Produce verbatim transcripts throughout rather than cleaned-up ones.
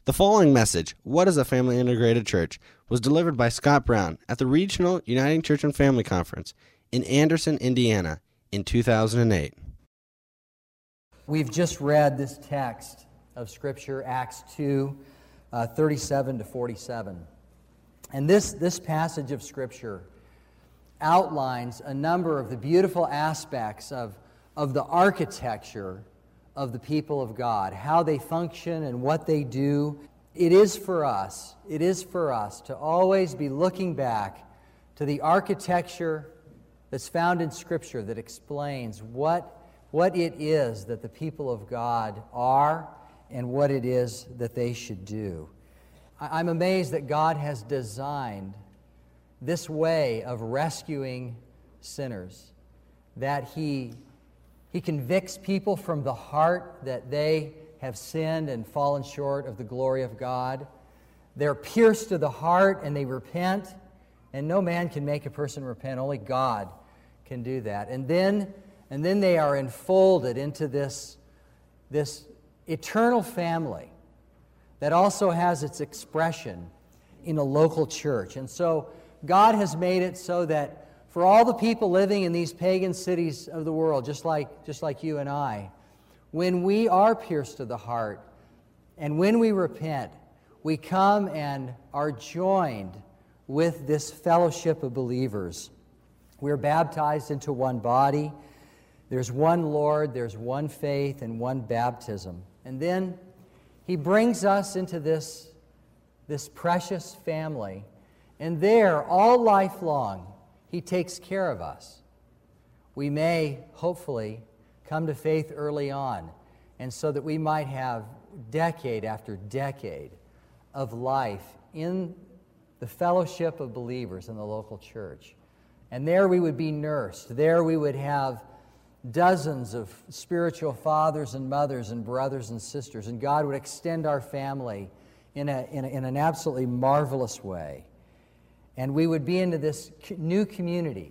The following message, What is a Family Integrated Church?, was delivered by Scott Brown at the Regional Uniting Church and Family Conference in Anderson, Indiana, in two thousand eight. We've just read this text of Scripture, Acts two, uh, thirty-seven to forty-seven. And this, this passage of Scripture outlines a number of the beautiful aspects of, of the architecture of the people of God, how they function and what they do. It is for us, it is for us to always be looking back to the architecture that's found in Scripture that explains what, what it is that the people of God are and what it is that they should do. I'm amazed that God has designed this way of rescuing sinners, that He He convicts people from the heart that they have sinned and fallen short of the glory of God. They're pierced to the heart and they repent, and no man can make a person repent, only God can do that. And then, and then they are enfolded into this, this eternal family that also has its expression in a local church. And so God has made it so that for all the people living in these pagan cities of the world, just like, just like you and I, when we are pierced to the heart and when we repent, we come and are joined with this fellowship of believers. We're baptized into one body. There's one Lord, there's one faith, and one baptism. And then He brings us into this, this precious family. And there, all life long, He takes care of us. We may, hopefully, come to faith early on, and so that we might have decade after decade of life in the fellowship of believers in the local church. And there we would be nursed. There we would have dozens of spiritual fathers and mothers and brothers and sisters, and God would extend our family in, a, in, a, in an absolutely marvelous way. And we would be into this new community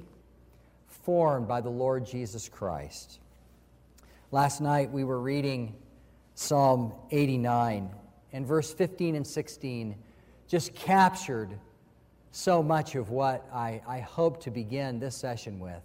formed by the Lord Jesus Christ. Last night we were reading Psalm eighty-nine, and verse fifteen and sixteen just captured so much of what I, I hope to begin this session with,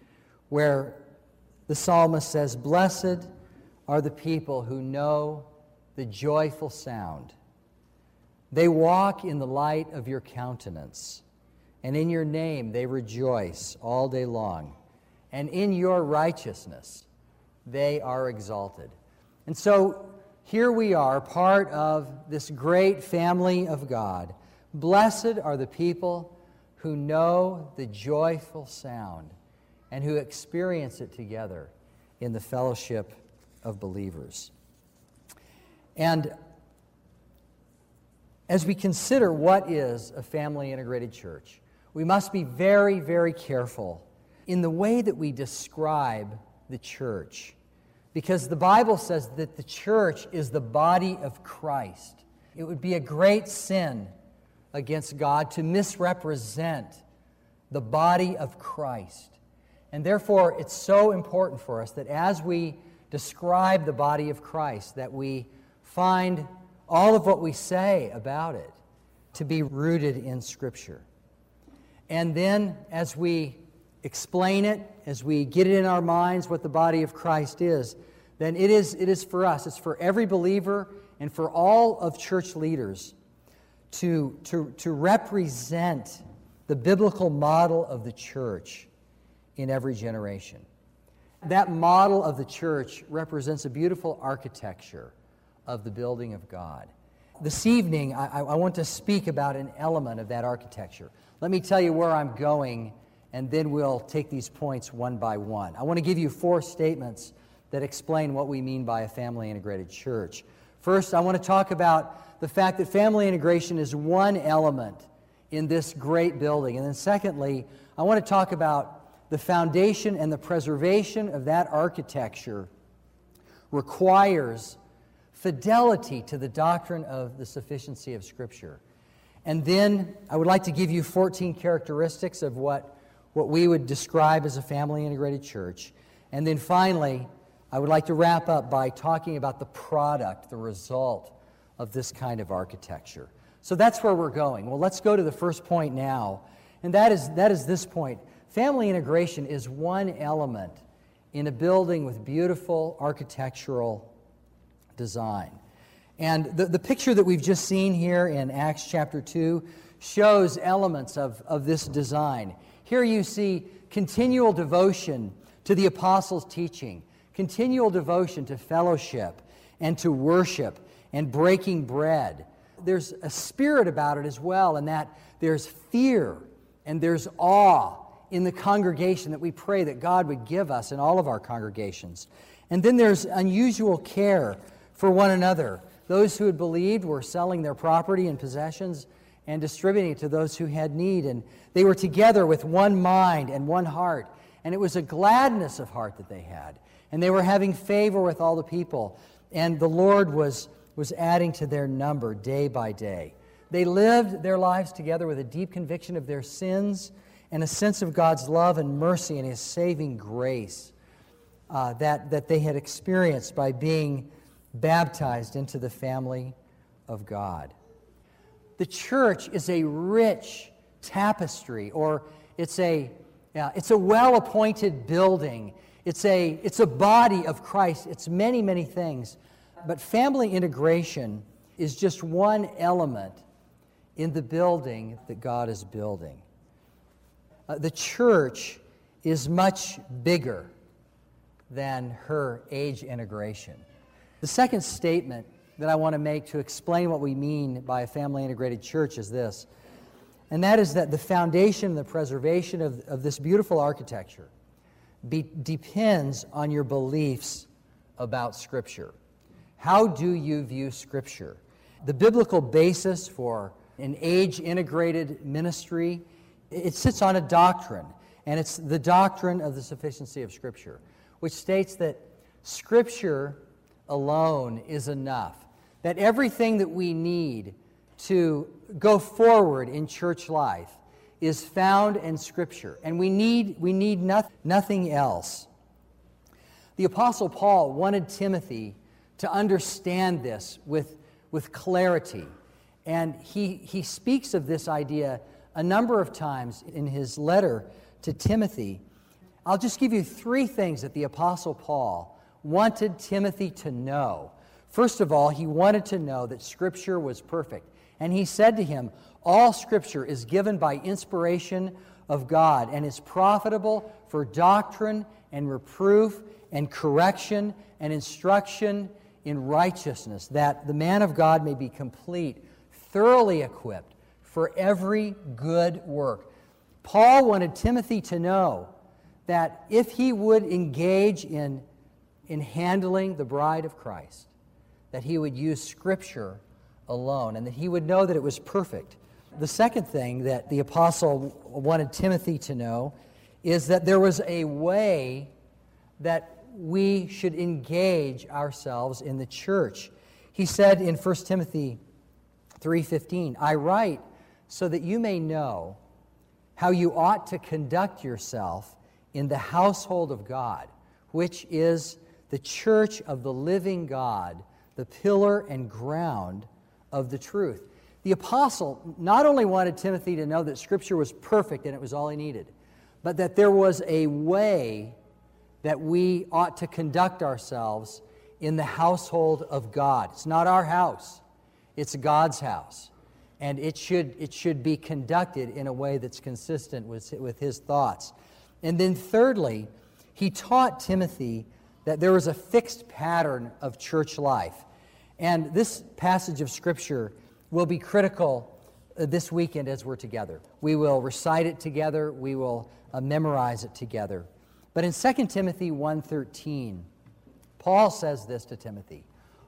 where the psalmist says, "Blessed are the people who know the joyful sound. They walk in the light of your countenance. And in your name they rejoice all day long. And in your righteousness they are exalted." And so here we are, part of this great family of God. Blessed are the people who know the joyful sound and who experience it together in the fellowship of believers. And as we consider what is a family integrated church, we must be very, very careful in the way that we describe the church, because the Bible says that the church is the body of Christ. It would be a great sin against God to misrepresent the body of Christ. And therefore, it's so important for us that as we describe the body of Christ, that we find all of what we say about it to be rooted in Scripture. And then as we explain it, as we get it in our minds what the body of Christ is, then it is, it is for us, it's for every believer and for all of church leaders to, to, to represent the biblical model of the church in every generation. That model of the church represents a beautiful architecture of the building of God. This evening, I, I want to speak about an element of that architecture. Let me tell you where I'm going, and then we'll take these points one by one. I want to give you four statements that explain what we mean by a family integrated church. First, I want to talk about the fact that family integration is one element in this great building. And then secondly, I want to talk about the foundation and the preservation of that architecture requires fidelity to the doctrine of the sufficiency of Scripture. And then I would like to give you fourteen characteristics of what, what we would describe as a family integrated church. And then finally, I would like to wrap up by talking about the product, the result of this kind of architecture. So that's where we're going. Well, let's go to the first point now, and that is, that is this point. Family integration is one element in a building with beautiful architectural design. And the, the picture that we've just seen here in Acts chapter two shows elements of, of this design. Here you see continual devotion to the apostles' teaching, continual devotion to fellowship and to worship and breaking bread. There's a spirit about it as well, in that there's fear and there's awe in the congregation that we pray that God would give us in all of our congregations. And then there's unusual care for one another. Those who had believed were selling their property and possessions and distributing it to those who had need. And they were together with one mind and one heart. And it was a gladness of heart that they had. And they were having favor with all the people. And the Lord was, was adding to their number day by day. They lived their lives together with a deep conviction of their sins and a sense of God's love and mercy and His saving grace uh, that, that they had experienced by being baptized into the family of God. The church is a rich tapestry, or it's a, yeah, it's a well-appointed building. It's a, it's a body of Christ. It's many, many things. But family integration is just one element in the building that God is building. Uh, the church is much bigger than her age integration. The second statement that I want to make to explain what we mean by a family integrated church is this, and that is that the foundation and the preservation of, of this beautiful architecture be, depends on your beliefs about Scripture. How do you view Scripture? The biblical basis for an age-integrated ministry, it sits on a doctrine, and it's the doctrine of the sufficiency of Scripture, which states that Scripture alone is enough, that everything that we need to go forward in church life is found in Scripture, and we need, we need noth- nothing else. The Apostle Paul wanted Timothy to understand this with, with clarity, and he, he speaks of this idea a number of times in his letter to Timothy. I'll just give you three things that the Apostle Paul wanted Timothy to know. First of all, he wanted to know that Scripture was perfect. And he said to him, all Scripture is given by inspiration of God and is profitable for doctrine and reproof and correction and instruction in righteousness, that the man of God may be complete, thoroughly equipped for every good work. Paul wanted Timothy to know that if he would engage in, in handling the bride of Christ, that he would use Scripture alone, and that he would know that it was perfect. The second thing that the apostle wanted Timothy to know is that there was a way that we should engage ourselves in the church. He said in First Timothy three fifteen, I write so that you may know how you ought to conduct yourself in the household of God, which is the church of the living God, the pillar and ground of the truth. The apostle not only wanted Timothy to know that Scripture was perfect and it was all he needed, but that there was a way that we ought to conduct ourselves in the household of God. It's not our house, it's God's house. And it should, it should be conducted in a way that's consistent with, with his thoughts. And then thirdly, he taught Timothy that there was a fixed pattern of church life. And this passage of Scripture will be critical uh, this weekend as we're together. We will recite it together. We will uh, memorize it together. But in Second Timothy one thirteen, Paul says this to Timothy,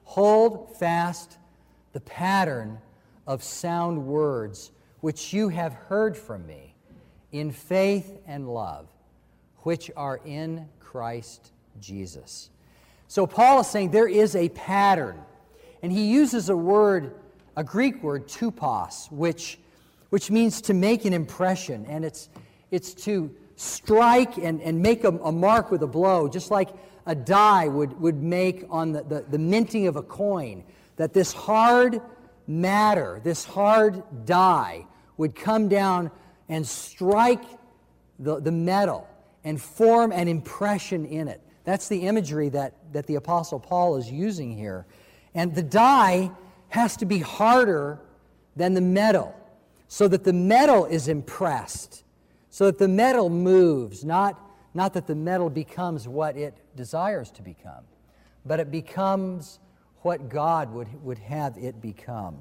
hold fast the pattern of sound words which you have heard from me in faith and love, which are in Christ Jesus. So Paul is saying there is a pattern. And he uses a word, a Greek word, tupos, which, which means to make an impression. And it's, it's to strike and, and make a, a mark with a blow, just like a die would, would make on the, the, the minting of a coin. That this hard matter, this hard die, would come down and strike the, the metal and form an impression in it. That's the imagery that, that the Apostle Paul is using here. And the die has to be harder than the metal, so that the metal is impressed, so that the metal moves, not, not that the metal becomes what it desires to become, but it becomes what God would, would have it become.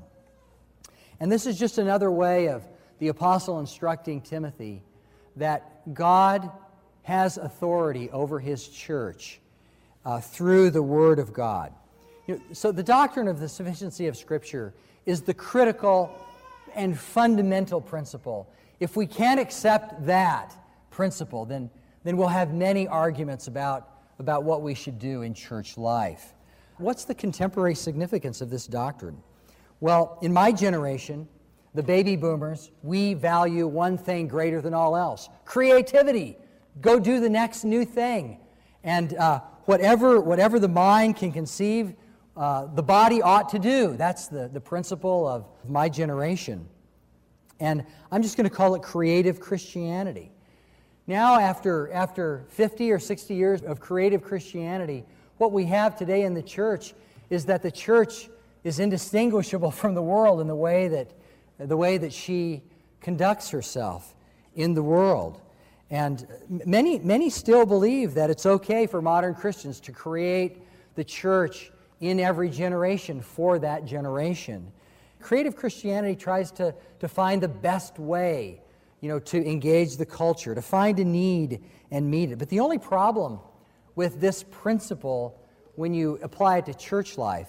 And this is just another way of the apostle instructing Timothy that God has authority over His church uh, through the Word of God. You know, so the doctrine of the sufficiency of Scripture is the critical and fundamental principle. If we can't accept that principle, then, then we'll have many arguments about, about what we should do in church life. What's the contemporary significance of this doctrine? Well, in my generation, the baby boomers, we value one thing greater than all else: creativity. Go do the next new thing. And uh, whatever, whatever the mind can conceive, uh, the body ought to do. That's the, the principle of my generation. And I'm just going to call it creative Christianity. Now, after, after fifty or sixty years of creative Christianity, what we have today in the church is that the church is indistinguishable from the world in the way that, the way that she conducts herself in the world. And many, many still believe that it's okay for modern Christians to create the church in every generation for that generation. Creative Christianity tries to, to find the best way, you know, to engage the culture, to find a need and meet it. But the only problem with this principle when you apply it to church life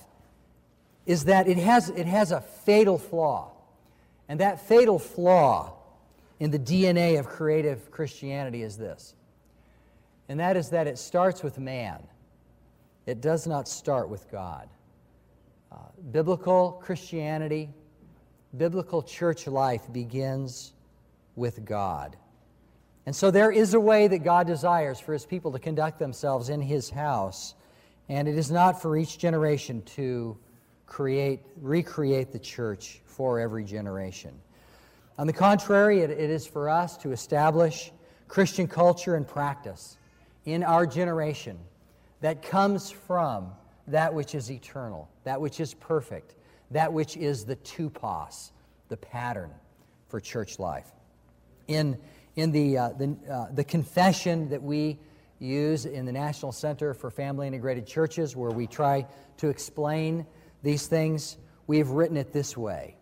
is that it has, it has a fatal flaw. And that fatal flaw in the D N A of creative Christianity is this. And that is that it starts with man. It does not start with God. Uh, biblical Christianity, biblical church life begins with God. And so there is a way that God desires for His people to conduct themselves in His house, and it is not for each generation to create, recreate the church for every generation. On the contrary, it, it is for us to establish Christian culture and practice in our generation that comes from that which is eternal, that which is perfect, that which is the tupos, the pattern for church life. In, in the, uh, the, uh, the confession that we use in the National Center for Family Integrated Churches, where we try to explain these things, we've written it this way.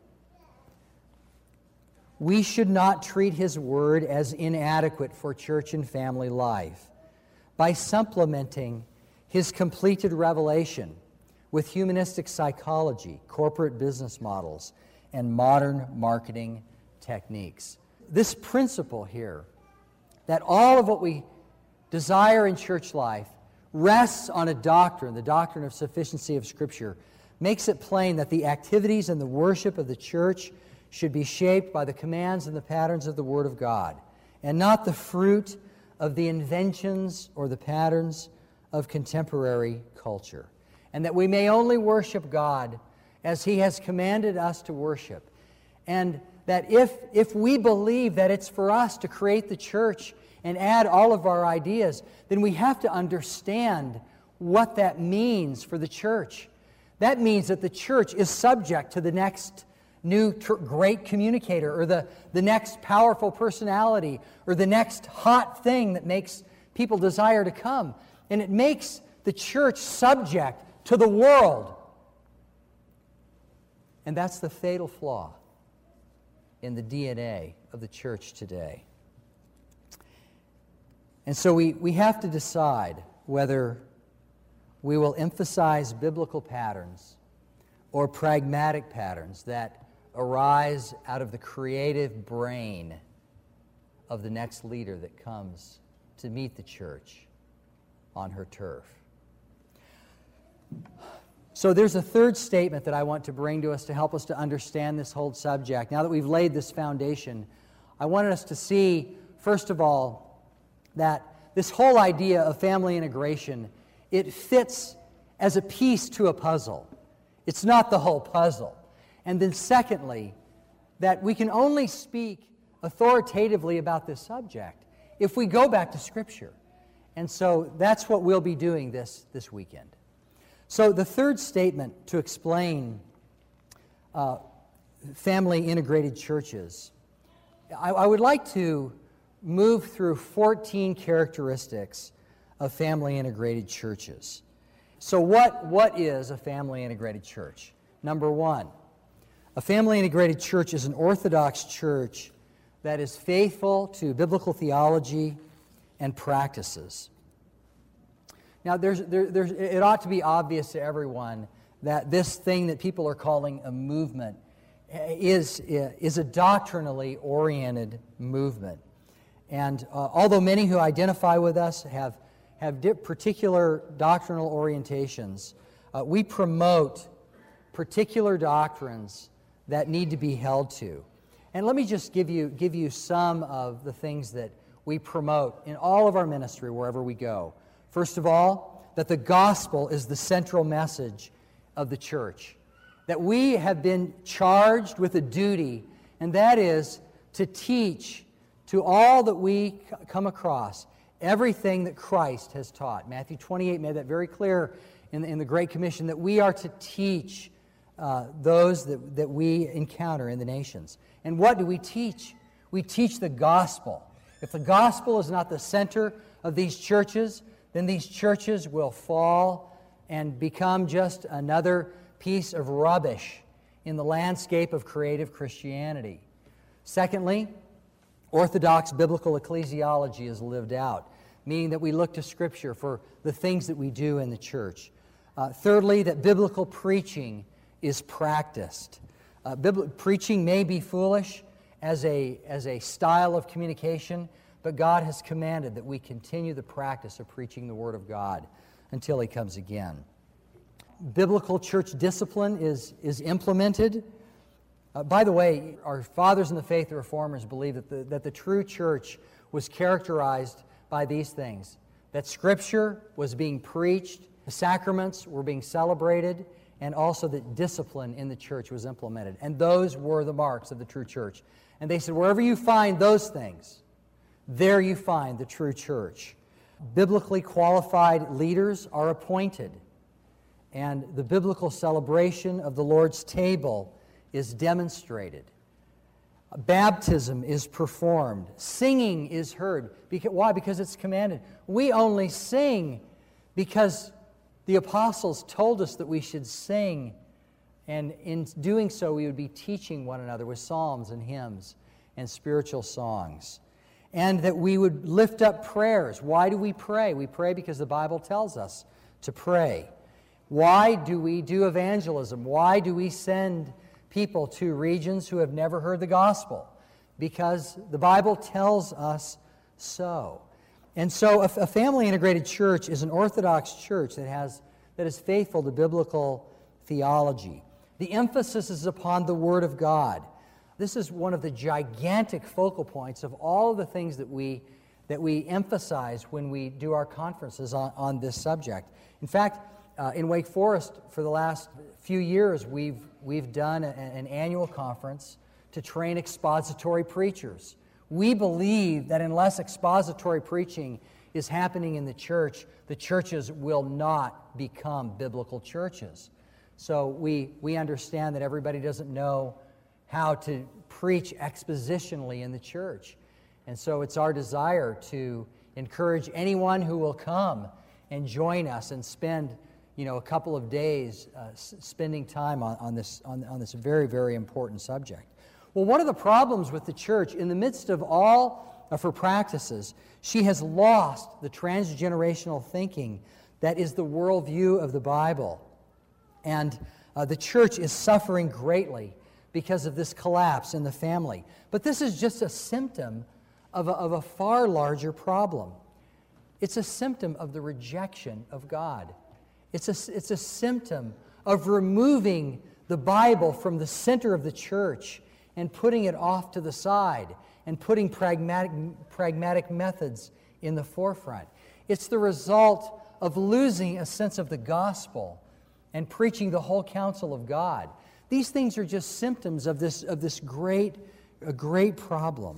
We should not treat His Word as inadequate for church and family life by supplementing His completed revelation with humanistic psychology, corporate business models, and modern marketing techniques. This principle here, that all of what we desire in church life rests on a doctrine, the doctrine of sufficiency of Scripture, makes it plain that the activities and the worship of the church should be shaped by the commands and the patterns of the Word of God, and not the fruit of the inventions or the patterns of contemporary culture. And that we may only worship God as He has commanded us to worship. And that if, if we believe that it's for us to create the church and add all of our ideas, then we have to understand what that means for the church. That means that the church is subject to the next new tr- great communicator, or the, the next powerful personality, or the next hot thing that makes people desire to come. And it makes the church subject to the world. And that's the fatal flaw in the D N A of the church today. And so we, we have to decide whether we will emphasize biblical patterns or pragmatic patterns that arise out of the creative brain of the next leader that comes to meet the church on her turf. So there's a third statement that I want to bring to us to help us to understand this whole subject. Now that we've laid this foundation, I wanted us to see, first of all, that this whole idea of family integration, it fits as a piece to a puzzle. It's not the whole puzzle. And then secondly, that we can only speak authoritatively about this subject if we go back to Scripture. And so that's what we'll be doing this, this weekend. So the third statement to explain uh, family integrated churches, I, I would like to move through fourteen characteristics of family integrated churches. So what, what is a family integrated church? Number one, a family integrated church is an Orthodox church that is faithful to biblical theology and practices. Now, there's, there, there's, it ought to be obvious to everyone that this thing that people are calling a movement is, is a doctrinally oriented movement. And uh, although many who identify with us have, have particular doctrinal orientations, uh, we promote particular doctrines that need to be held to. And let me just give you, give you some of the things that we promote in all of our ministry wherever we go. First of all, that the gospel is the central message of the church. That we have been charged with a duty, and that is to teach to all that we come across everything that Christ has taught. Matthew twenty-eight made that very clear in the, in the Great Commission, that we are to teach uh, those that, that we encounter in the nations. And what do we teach? We teach the gospel. If the gospel is not the center of these churches, then these churches will fall and become just another piece of rubbish in the landscape of creative Christianity. Secondly, Orthodox biblical ecclesiology is lived out, meaning that we look to Scripture for the things that we do in the church. Uh, thirdly, that biblical preaching is practiced. Uh, bibl- preaching may be foolish as a, as a style of communication, but God has commanded that we continue the practice of preaching the Word of God until He comes again. Biblical church discipline is, is implemented. Uh, by the way, our fathers in the faith, the Reformers, believe that the, that the true church was characterized by these things: that Scripture was being preached, the sacraments were being celebrated, and also that discipline in the church was implemented. And those were the marks of the true church. And they said, wherever you find those things, there you find the true church. Biblically qualified leaders are appointed, and the biblical celebration of the Lord's table is demonstrated. Baptism is performed. Singing is heard. Because, why? Because it's commanded. We only sing because the apostles told us that we should sing, and in doing so we would be teaching one another with psalms and hymns and spiritual songs. And that we would lift up prayers. Why do we pray? We pray because the Bible tells us to pray. Why do we do evangelism? Why do we send people to regions who have never heard the gospel? Because the Bible tells us so. And so a, a family integrated church is an Orthodox church that has that is faithful to biblical theology. The emphasis is upon the Word of God. This is one of the gigantic focal points of all of the things that we that we emphasize when we do our conferences on, on this subject. In fact, uh, in Wake Forest, for the last few years, we've we've done a, an annual conference to train expository preachers. We believe that unless expository preaching is happening in the church, the churches will not become biblical churches. So we, we understand that everybody doesn't know how to preach expositionally in the church. And so it's our desire to encourage anyone who will come and join us and spend, you know, a couple of days uh, s- spending time on, on, this, on, on this very, very important subject. Well, one of the problems with the church, in the midst of all of her practices, she has lost the transgenerational thinking that is the worldview of the Bible. And uh, the church is suffering greatly because of this collapse in the family. But this is just a symptom of a, of a far larger problem. It's a symptom of the rejection of God. It's a, it's a symptom of removing the Bible from the center of the church and putting it off to the side and putting pragmatic, pragmatic methods in the forefront. It's the result of losing a sense of the gospel and preaching the whole counsel of God. These things are just symptoms of this, of this great, a great problem.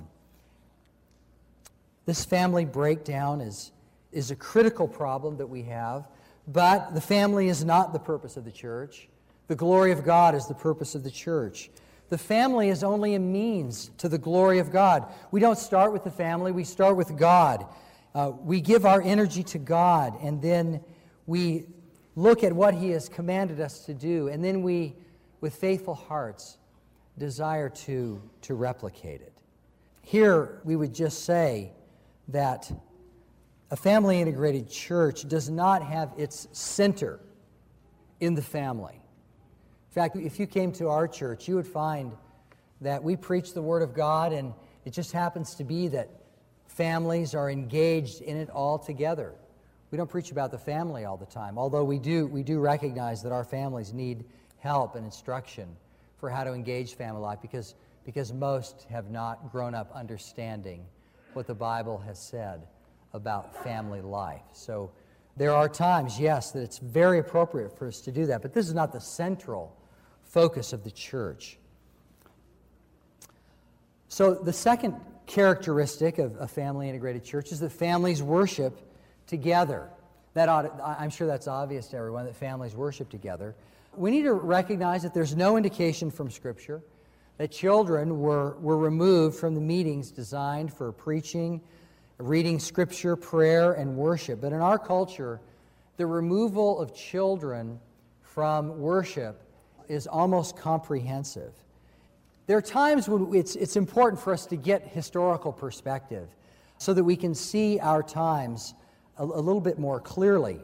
This family breakdown is, is a critical problem that we have, but the family is not the purpose of the church. The glory of God is the purpose of the church. The family is only a means to the glory of God. We don't start with the family, we start with God. Uh, we give our energy to God, and then we look at what He has commanded us to do, and then we, with faithful hearts, desire to, to replicate it. Here, we would just say that a family integrated church does not have its center in the family. In fact, if you came to our church, you would find that we preach the Word of God, and it just happens to be that families are engaged in it all together. We don't preach about the family all the time, although we do, we do recognize that our families need help and instruction for how to engage family life, because, because most have not grown up understanding what the Bible has said about family life. So there are times, yes, that it's very appropriate for us to do that, but this is not the central focus of the church. So the second characteristic of a family integrated church is that families worship together. That ought, I'm sure that's obvious to everyone, that families worship together. We need to recognize that there's no indication from Scripture that children were, were removed from the meetings designed for preaching, reading Scripture, prayer, and worship. But in our culture, the removal of children from worship is almost comprehensive. There are times when it's, it's important for us to get historical perspective so that we can see our times a, a little bit more clearly.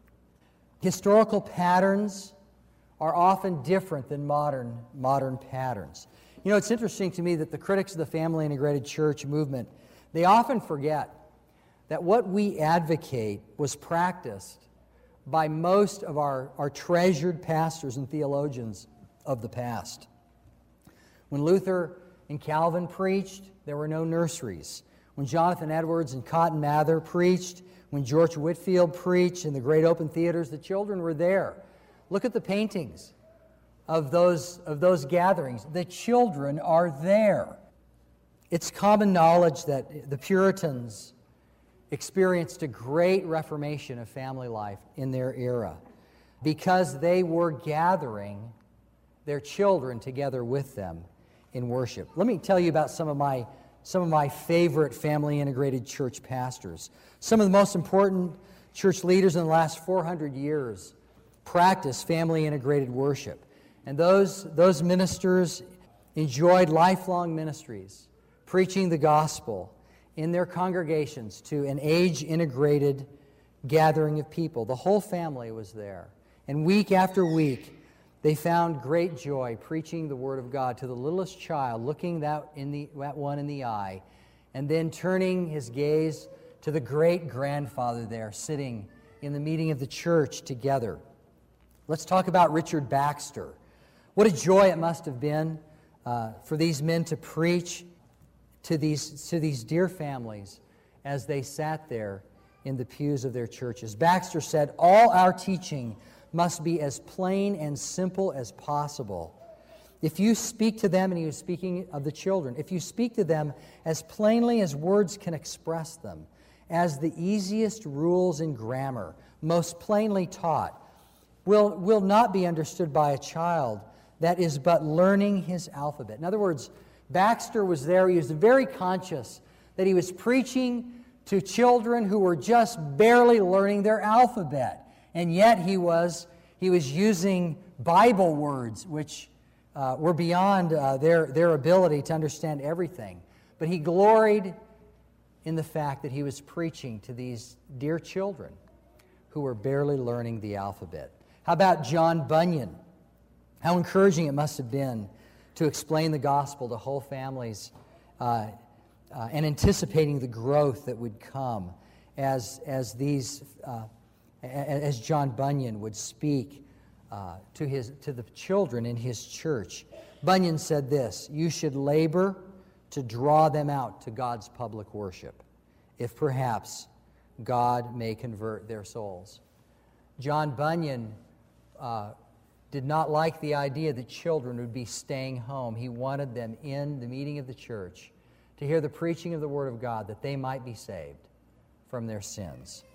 Historical patterns are often different than modern, modern patterns. You know, it's interesting to me that the critics of the family integrated church movement, they often forget that what we advocate was practiced by most of our, our treasured pastors and theologians of the past. When Luther and Calvin preached, there were no nurseries. When Jonathan Edwards and Cotton Mather preached, when George Whitefield preached in the great open theaters, the children were there. Look at the paintings of those, of those gatherings. The children are there. It's common knowledge that the Puritans experienced a great reformation of family life in their era because they were gathering their children together with them in worship. Let me tell you about some of my some of my favorite family integrated church pastors. Some of the most important church leaders in the last four hundred years practice family integrated worship. And those those ministers enjoyed lifelong ministries, preaching the gospel in their congregations to an age-integrated gathering of people. The whole family was there. And week after week, they found great joy preaching the Word of God to the littlest child, looking that, in the, that one in the eye, and then turning his gaze to the great-grandfather there, sitting in the meeting of the church together. Let's talk about Richard Baxter. What a joy it must have been uh, for these men to preach to these, to these dear families as they sat there in the pews of their churches. Baxter said, "All our teaching must be as plain and simple as possible. If you speak to them," and he was speaking of the children, "if you speak to them as plainly as words can express them, as the easiest rules in grammar, most plainly taught, will, will not be understood by a child that is but learning his alphabet." In other words, Baxter was there. He was very conscious that he was preaching to children who were just barely learning their alphabet. And yet he was, he was using Bible words, which uh, were beyond uh, their, their ability to understand everything. But he gloried in the fact that he was preaching to these dear children who were barely learning the alphabet. How about John Bunyan? How encouraging it must have been to explain the gospel to whole families uh, uh, and anticipating the growth that would come as, as, these, uh, as John Bunyan would speak uh, to, his, to the children in his church. Bunyan said this, "You should labor to draw them out to God's public worship, if perhaps God may convert their souls." John Bunyan uh, did not like the idea that children would be staying home. He wanted them in the meeting of the church to hear the preaching of the Word of God, that they might be saved from their sins.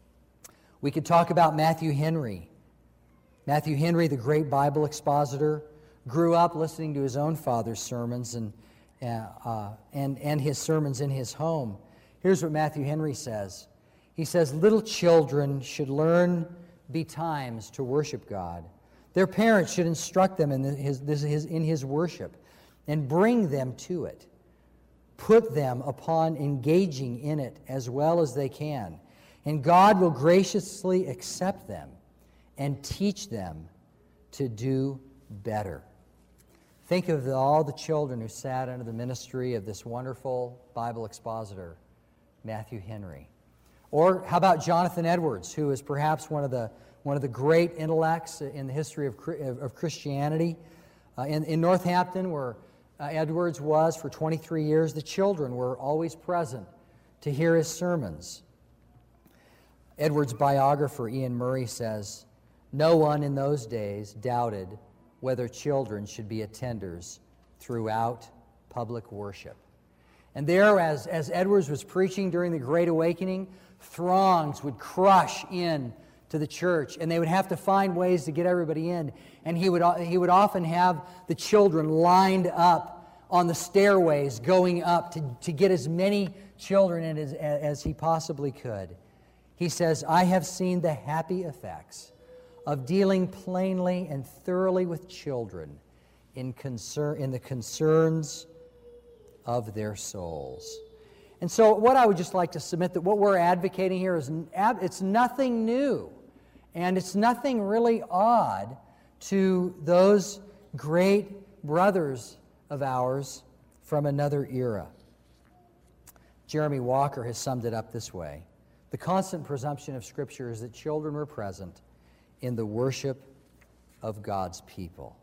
We could talk about Matthew Henry. Matthew Henry, the great Bible expositor, grew up listening to his own father's sermons and, uh, uh, and, and his sermons in his home. Here's what Matthew Henry says. He says, little children should learn betimes to worship God. Their parents should instruct them in his, his, in his worship and bring them to it. Put them upon engaging in it as well as they can, and God will graciously accept them and teach them to do better. Think of the, all the children who sat under the ministry of this wonderful Bible expositor, Matthew Henry. Or how about Jonathan Edwards, who is perhaps one of the, one of the great intellects in the history of, of Christianity. Uh, in, in Northampton, where uh, Edwards was for twenty-three years, the children were always present to hear his sermons. Edwards' biographer, Ian Murray, says, no one in those days doubted whether children should be attenders throughout public worship. And there, as, as Edwards was preaching during the Great Awakening, throngs would crush in to the church, and they would have to find ways to get everybody in. And he would, he would often have the children lined up on the stairways going up to, to get as many children in as, as he possibly could. He says, I have seen the happy effects of dealing plainly and thoroughly with children in, concern, in the concerns of their souls. And so what I would just like to submit, that what we're advocating here is it's nothing new, and it's nothing really odd to those great brothers of ours from another era. Jeremy Walker has summed it up this way. The constant presumption of Scripture is that children were present in the worship of God's people.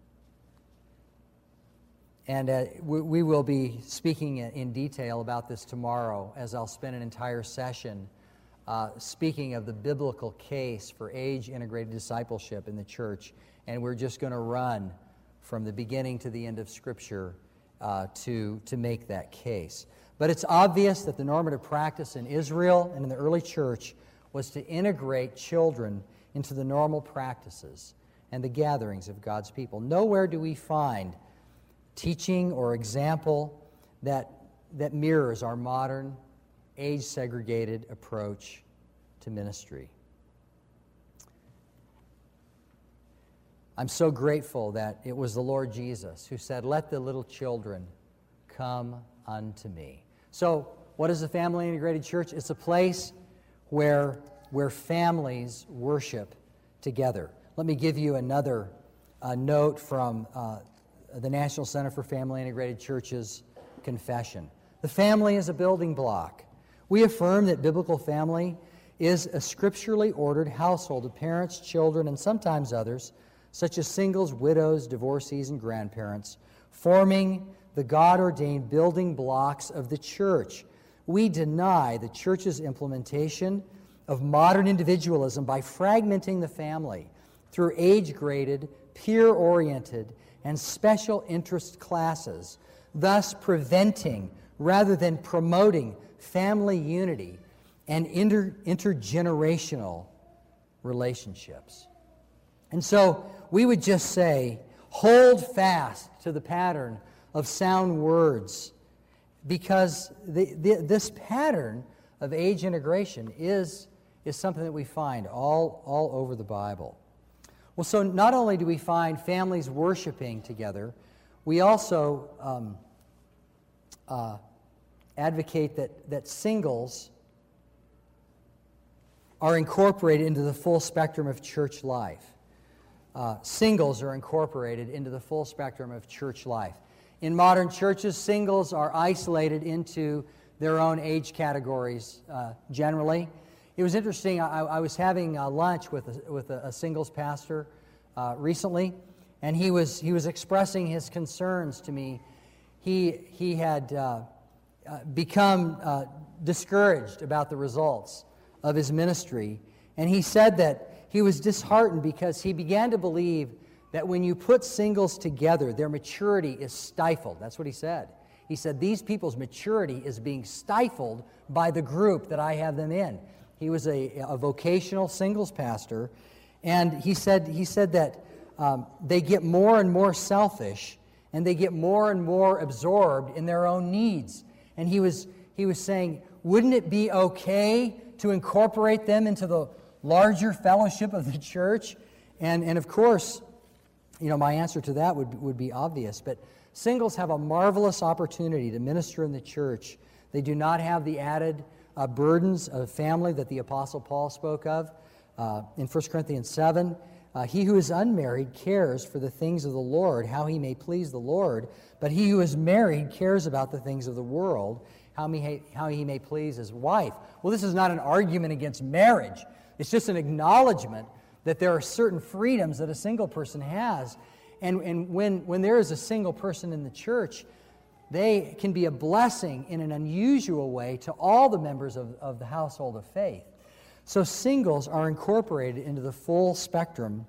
And uh, we, we will be speaking in detail about this tomorrow, as I'll spend an entire session uh, speaking of the biblical case for age-integrated discipleship in the church. And we're just going to run from the beginning to the end of Scripture uh, to, to make that case. But it's obvious that the normative practice in Israel and in the early church was to integrate children into the normal practices and the gatherings of God's people. Nowhere do we find teaching or example that, that mirrors our modern, age-segregated approach to ministry. I'm so grateful that it was the Lord Jesus who said, let the little children come unto me. So, what is a family integrated church? It's a place where, where families worship together. Let me give you another uh, note from uh, the National Center for Family Integrated Churches confession. The family is a building block. We affirm that biblical family is a scripturally ordered household of parents, children, and sometimes others, such as singles, widows, divorcees, and grandparents, forming the God-ordained building blocks of the church. We deny the church's implementation of modern individualism by fragmenting the family through age-graded, peer-oriented, and special interest classes, thus preventing rather than promoting family unity and inter- intergenerational relationships. And so we would just say, hold fast to the pattern of sound words, because the, the, this pattern of age integration is, is something that we find all, all over the Bible. Well, so not only do we find families worshiping together, we also um, uh, advocate that, that singles are incorporated into the full spectrum of church life. Uh, singles are incorporated into the full spectrum of church life. In modern churches, singles are isolated into their own age categories uh, generally. It was interesting, I, I was having uh, lunch with a, with a, a singles pastor uh, recently, and he was, he was expressing his concerns to me. He, he had uh, uh, become uh, discouraged about the results of his ministry, and he said that he was disheartened because he began to believe that when you put singles together, their maturity is stifled. That's what he said. He said, these people's maturity is being stifled by the group that I have them in. He was a, a vocational singles pastor, and he said, he said that um, they get more and more selfish, and they get more and more absorbed in their own needs. And he was, he was saying, wouldn't it be okay to incorporate them into the larger fellowship of the church? And, and of course, you know, my answer to that would, would be obvious, but singles have a marvelous opportunity to minister in the church. They do not have the added uh, burdens of family that the Apostle Paul spoke of uh, in First Corinthians seven. Uh, he who is unmarried cares for the things of the Lord, how he may please the Lord, but he who is married cares about the things of the world, how he, how he may please his wife. Well, this is not an argument against marriage. It's just an acknowledgement that there are certain freedoms that a single person has. And, and when, when there is a single person in the church, they can be a blessing in an unusual way to all the members of, of the household of faith. So singles are incorporated into the full spectrum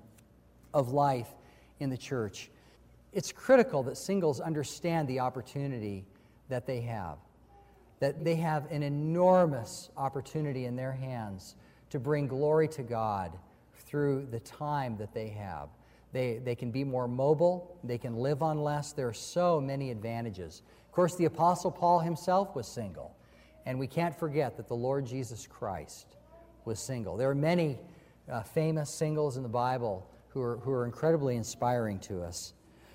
of life in the church. It's critical that singles understand the opportunity that they have, that they have an enormous opportunity in their hands to bring glory to God through the time that they have. They, they can be more mobile. They can live on less. There are so many advantages. Of course, the Apostle Paul himself was single. And we can't forget that the Lord Jesus Christ was single. There are many uh, famous singles in the Bible who are, who are incredibly inspiring to us.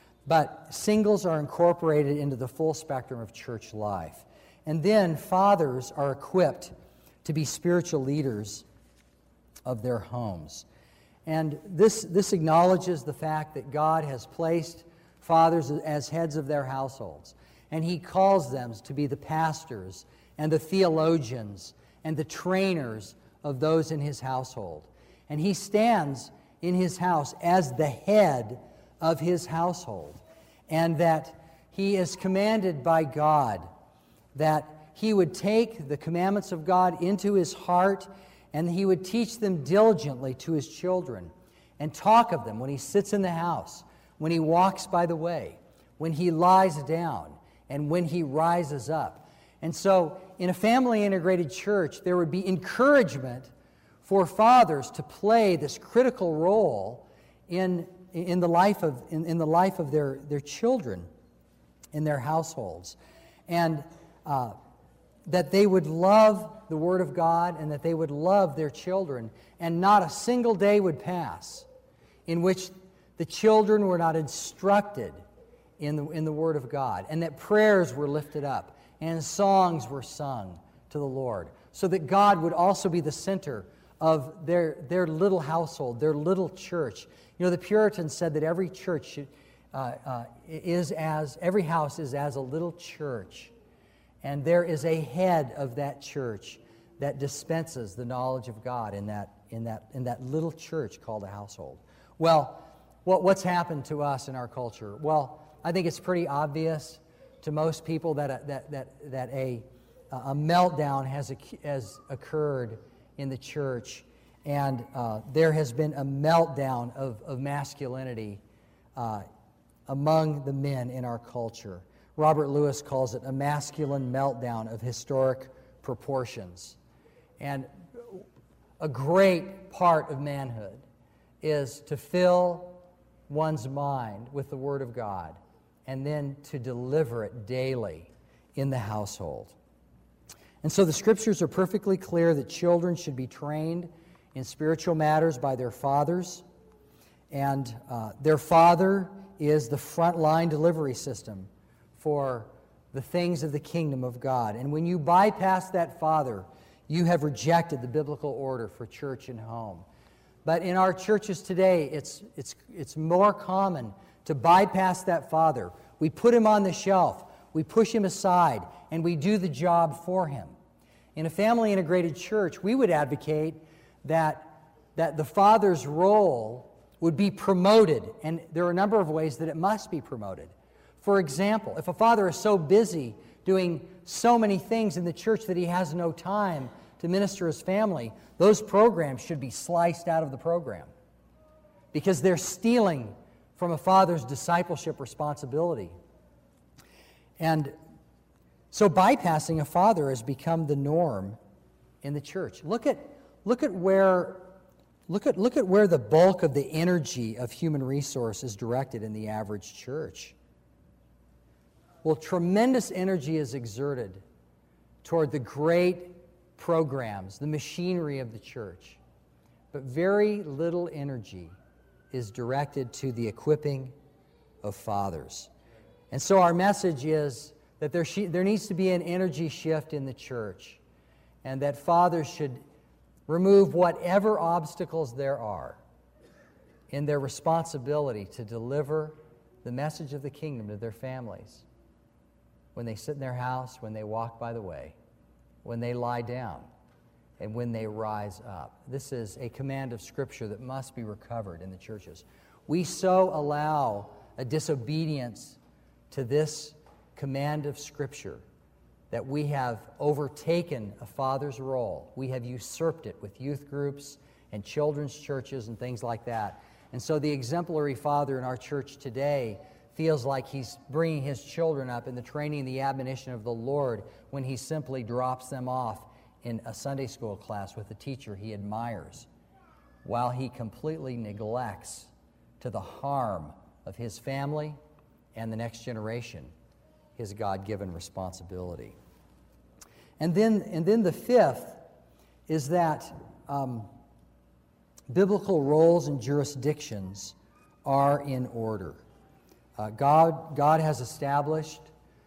But singles are incorporated into the full spectrum of church life. And then fathers are equipped to be spiritual leaders of their homes. And this, this acknowledges the fact that God has placed fathers as heads of their households. And He calls them to be the pastors and the theologians and the trainers of those in His household. And He stands in His house as the head of His household. And that He is commanded by God that He would take the commandments of God into His heart, and He would teach them diligently to His children and talk of them when He sits in the house, when He walks by the way, when He lies down, and when He rises up. And so, in a family-integrated church, there would be encouragement for fathers to play this critical role in, in the life of, in, in the life of their, their children, in their households. And uh, that they would love the Word of God and that they would love their children, and not a single day would pass in which the children were not instructed in the, in the Word of God, and that prayers were lifted up and songs were sung to the Lord, so that God would also be the center of their, their little household, their little church. You know, the Puritans said that every church should, uh, uh, is as, every house is as a little church. And there is a head of that church that dispenses the knowledge of God in that, in that, in that little church called a household. Well, what, what's happened to us in our culture? Well, I think it's pretty obvious to most people that a, that, that, that a, a meltdown has, has occurred in the church, and uh, there has been a meltdown of, of masculinity uh, among the men in our culture. Robert Lewis calls it a masculine meltdown of historic proportions. And a great part of manhood is to fill one's mind with the Word of God and then to deliver it daily in the household. And so the Scriptures are perfectly clear that children should be trained in spiritual matters by their fathers. And uh, their father is the frontline delivery system for the things of the kingdom of God. And when you bypass that father, you have rejected the biblical order for church and home. But in our churches today, it's, it's, it's more common to bypass that father. We put him on the shelf, we push him aside, and we do the job for him. In a family-integrated church, we would advocate that, that the father's role would be promoted, and there are a number of ways that it must be promoted. For example, if a father is so busy doing so many things in the church that he has no time to minister his family, those programs should be sliced out of the program, because they're stealing from a father's discipleship responsibility. And so bypassing a father has become the norm in the church. Look at, look at where, look at, look at where the bulk of the energy of human resource is directed in the average church. Well, tremendous energy is exerted toward the great programs, the machinery of the church. But very little energy is directed to the equipping of fathers. And so our message is that there, sh- there needs to be an energy shift in the church, and that fathers should remove whatever obstacles there are in their responsibility to deliver the message of the kingdom to their families when they sit in their house, when they walk by the way, when they lie down, and when they rise up. This is a command of Scripture that must be recovered in the churches. We so allow a disobedience to this command of Scripture that we have overtaken a father's role. We have usurped it with youth groups and children's churches and things like that. And so the exemplary father in our church today feels like he's bringing his children up in the training and the admonition of the Lord when he simply drops them off in a Sunday school class with a teacher he admires, while he completely neglects to the harm of his family and the next generation his God-given responsibility. And then, and then the fifth is that um, biblical roles and jurisdictions are in order. Uh, God, God has established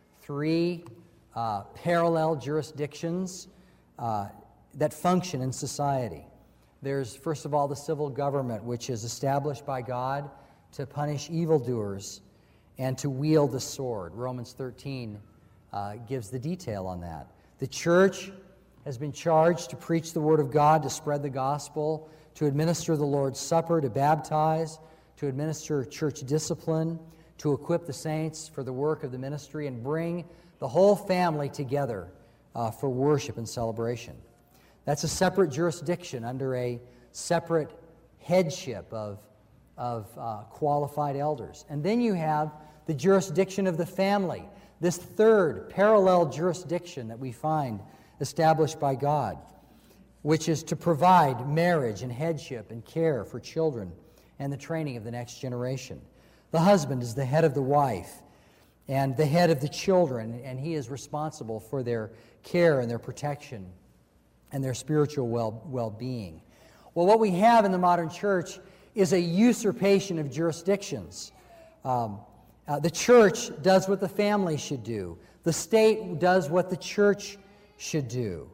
three uh, parallel jurisdictions uh, that function in society. There's, first of all, the civil government, which is established by God to punish evildoers and to wield the sword. Romans thirteen uh, gives the detail on that. The church has been charged to preach the Word of God, to spread the gospel, to administer the Lord's Supper, to baptize, to administer church discipline, to equip the saints for the work of the ministry, and bring the whole family together uh, for worship and celebration. That's a separate jurisdiction under a separate headship of, of uh, qualified elders. And then you have the jurisdiction of the family, this third parallel jurisdiction that we find established by God, which is to provide marriage and headship and care for children and the training of the next generation. The husband is the head of the wife and the head of the children, and he is responsible for their care and their protection and their spiritual well, well-being. Well, what we have in the modern church is a usurpation of jurisdictions. Um, uh, the church does what the family should do. The state does what the church should do.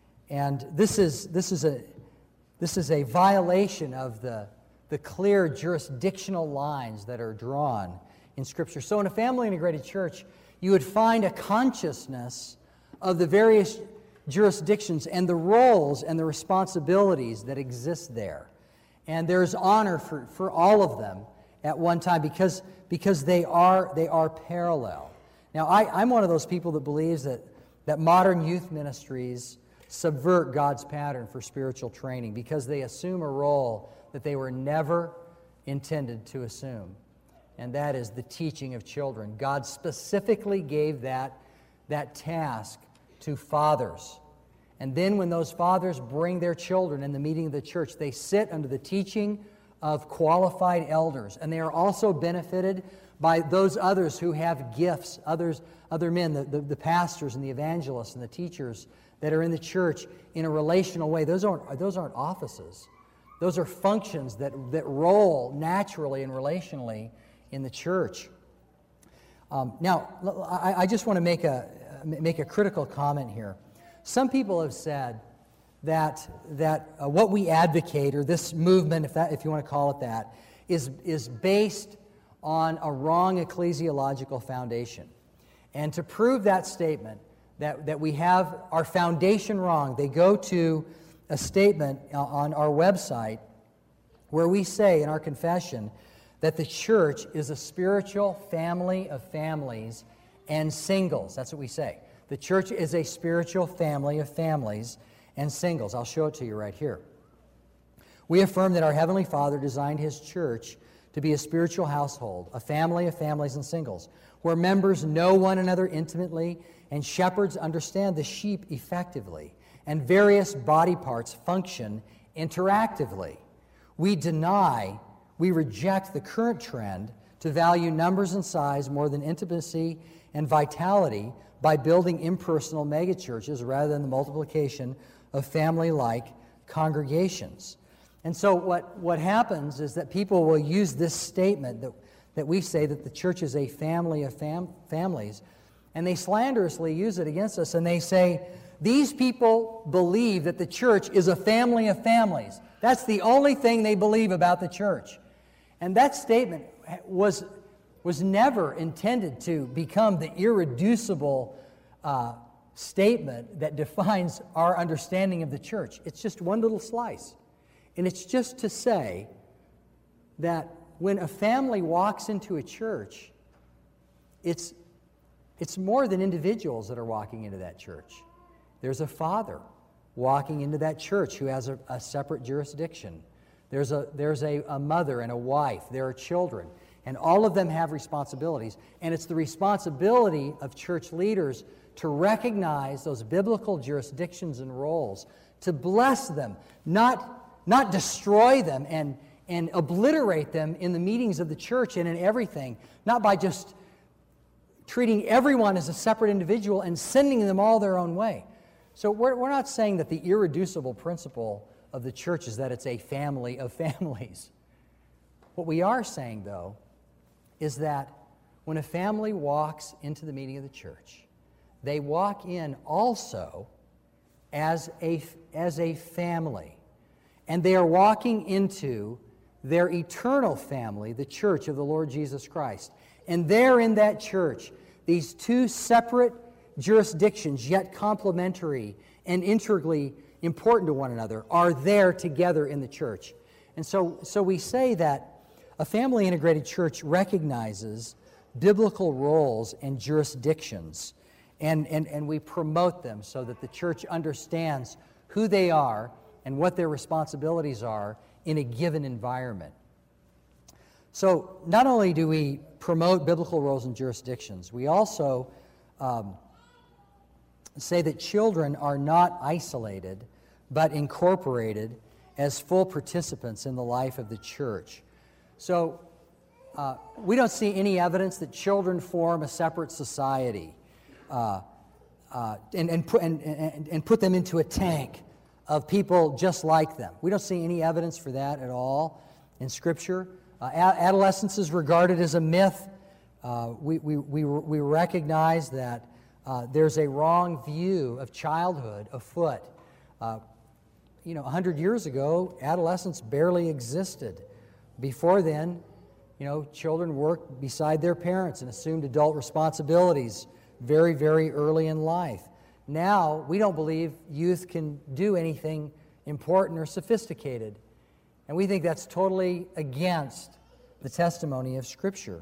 And this is, this is, a, this is a violation of the, the clear jurisdictional lines that are drawn in Scripture. So in a family-integrated church, you would find a consciousness of the various jurisdictions and the roles and the responsibilities that exist there. And there's honor for, for all of them at one time because, because they are, they are parallel. Now, I, I'm one of those people that believes that, that modern youth ministries subvert God's pattern for spiritual training because they assume a role that they were never intended to assume, and that is the teaching of children. God specifically gave that, that task to fathers. And then when those fathers bring their children in the meeting of the church, they sit under the teaching of qualified elders, and they are also benefited by those others who have gifts, others, other men, the, the, the pastors and the evangelists and the teachers that are in the church in a relational way. Those aren't, those aren't offices. Those are functions that, that roll naturally and relationally in the church. Um, now, I, I just want to make a, make a critical comment here. Some people have said that, that uh, what we advocate, or this movement, if, that, if you want to call it that, is, is based on a wrong ecclesiological foundation. And to prove that statement, that, that we have our foundation wrong, they go to a statement on our website where we say in our confession that the church is a spiritual family of families and singles. That's what we say. The church is a spiritual family of families and singles. I'll show it to you right here. We affirm that our Heavenly Father designed His church to be a spiritual household, a family of families and singles, where members know one another intimately and shepherds understand the sheep effectively, and various body parts function interactively. We deny, we reject the current trend to value numbers and size more than intimacy and vitality by building impersonal megachurches rather than the multiplication of family-like congregations. And so what, what happens is that people will use this statement that, that we say that the church is a family of fam- families, and they slanderously use it against us, and they say, these people believe that the church is a family of families. That's the only thing they believe about the church. And that statement was, was never intended to become the irreducible uh, statement that defines our understanding of the church. It's just one little slice. And it's just to say that when a family walks into a church, it's, it's more than individuals that are walking into that church. There's a father walking into that church who has a, a separate jurisdiction. There's, a, there's a, a mother and a wife. There are children. And all of them have responsibilities. And it's the responsibility of church leaders to recognize those biblical jurisdictions and roles, to bless them, not, not destroy them and, and obliterate them in the meetings of the church and in everything, not by just treating everyone as a separate individual and sending them all their own way. So we're, we're not saying that the irreducible principle of the church is that it's a family of families. What we are saying, though, is that when a family walks into the meeting of the church, they walk in also as a, as a family. And they are walking into their eternal family, the church of the Lord Jesus Christ. And there in that church, these two separate jurisdictions, yet complementary and integrally important to one another, are there together in the church. And so, so we say that a family integrated church recognizes biblical roles and jurisdictions, and, and, and we promote them so that the church understands who they are and what their responsibilities are in a given environment. So not only do we promote biblical roles and jurisdictions, we also um, say that children are not isolated, but incorporated as full participants in the life of the church. So uh, we don't see any evidence that children form a separate society uh, uh, and, and, put, and, and, and put them into a tank of people just like them. We don't see any evidence for that at all in Scripture. Uh, adolescence is regarded as a myth. Uh, we, we, we, we recognize that uh, there's a wrong view of childhood afoot. Uh, you know, a hundred years ago, adolescence barely existed. Before then, you know, children worked beside their parents and assumed adult responsibilities very, very early in life. Now, we don't believe youth can do anything important or sophisticated. And we think that's totally against the testimony of Scripture.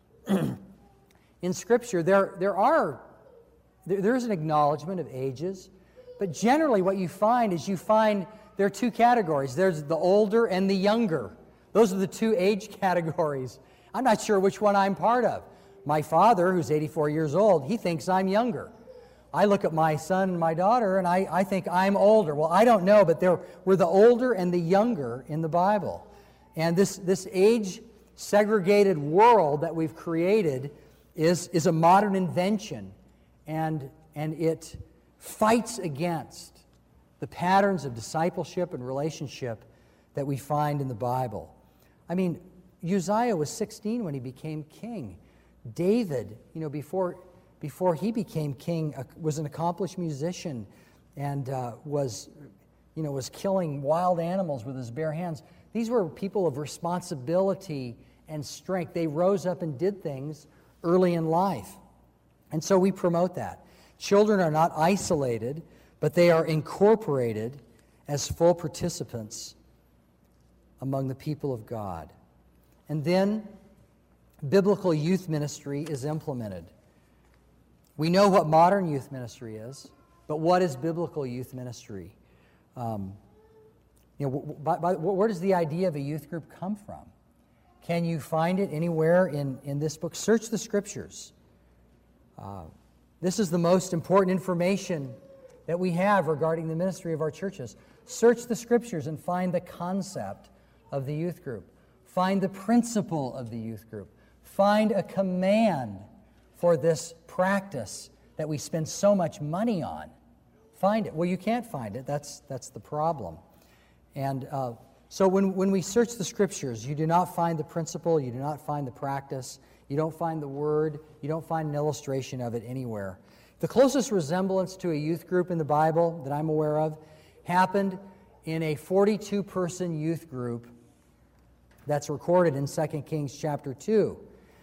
In Scripture, there, there are, there, there's an acknowledgement of ages, but generally what you find is you find there are two categories. There's the older and the younger. Those are the two age categories. I'm not sure which one I'm part of. My father, who's eighty-four years old, he thinks I'm younger. I look at my son and my daughter, and I, I think I'm older. Well, I don't know, but there we're the older and the younger in the Bible. And this, this age-segregated world that we've created is, is a modern invention, and, and it fights against the patterns of discipleship and relationship that we find in the Bible. I mean, Uzziah was sixteen when he became king. David, you know, before... Before he became king, uh, was an accomplished musician and uh, was, you know, was killing wild animals with his bare hands. These were people of responsibility and strength. They rose up and did things early in life. And so we promote that. Children are not isolated, but they are incorporated as full participants among the people of God. And then biblical youth ministry is implemented. We know what modern youth ministry is, but what is biblical youth ministry? Um, you know, by, by, where does the idea of a youth group come from? Can you find it anywhere in, in this book? Search the Scriptures. Uh, this is the most important information that we have regarding the ministry of our churches. Search the Scriptures and find the concept of the youth group. Find the principle of the youth group. Find a command for this practice that we spend so much money on. Find it. Well, you can't find it. That's, that's the problem. And uh, so when, when we search the Scriptures, you do not find the principle, you do not find the practice, you don't find the word, you don't find an illustration of it anywhere. The closest resemblance to a youth group in the Bible that I'm aware of happened in a forty-two person youth group that's recorded in Second Kings chapter two.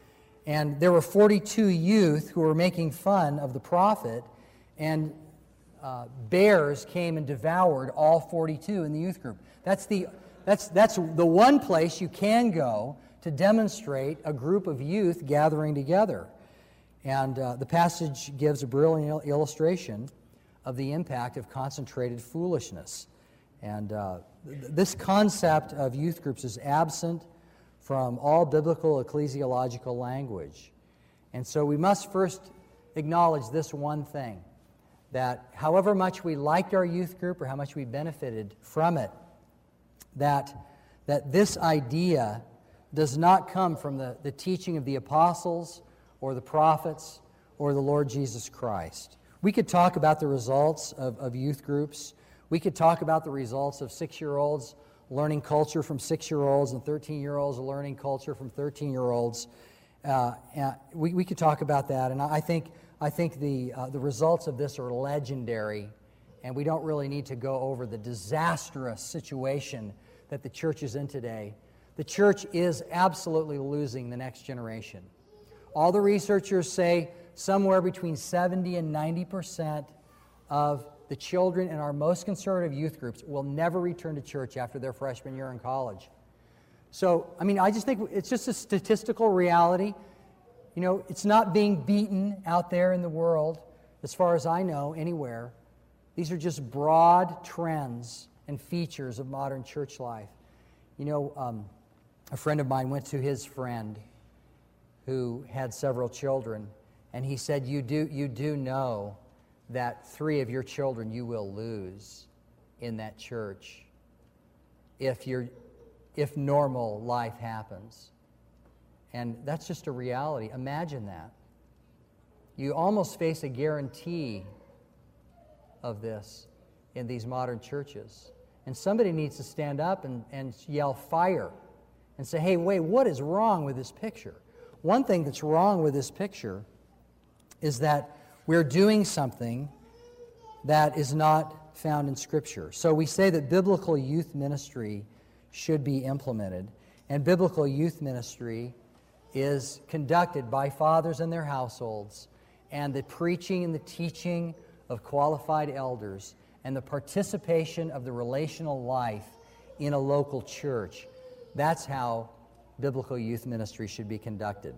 And there were forty-two youth who were making fun of the prophet, and uh, bears came and devoured all forty-two in the youth group. That's the, that's, that's the one place you can go to demonstrate a group of youth gathering together. And uh, the passage gives a brilliant illustration of the impact of concentrated foolishness. And uh, th- this concept of youth groups is absent from all biblical ecclesiological language. And so we must first acknowledge this one thing, that however much we liked our youth group or how much we benefited from it, that, that this idea does not come from the, the teaching of the apostles or the prophets or the Lord Jesus Christ. We could talk about the results of, of youth groups. We could talk about the results of six-year-olds learning culture from six-year-olds and thirteen-year-olds learning culture from thirteen-year-olds. Uh, we, we could talk about that, and I think, I think the, uh, the results of this are legendary, and we don't really need to go over the disastrous situation that the church is in today. The church is absolutely losing the next generation. All the researchers say somewhere between seventy and ninety percent of the children in our most conservative youth groups will never return to church after their freshman year in college. So, I mean, I just think it's just a statistical reality. You know, it's not being beaten out there in the world, as far as I know, anywhere. These are just broad trends and features of modern church life. You know, um, a friend of mine went to his friend who had several children, and he said, you do, you do know that three of your children you will lose in that church if you're, if normal life happens. And that's just a reality. Imagine that. You almost face a guarantee of this in these modern churches. And somebody needs to stand up and, and yell fire and say, hey, wait, what is wrong with this picture? One thing that's wrong with this picture is that we're doing something that is not found in Scripture. So we say that biblical youth ministry should be implemented, and biblical youth ministry is conducted by fathers and their households, and the preaching and the teaching of qualified elders, and the participation of the relational life in a local church. That's how biblical youth ministry should be conducted.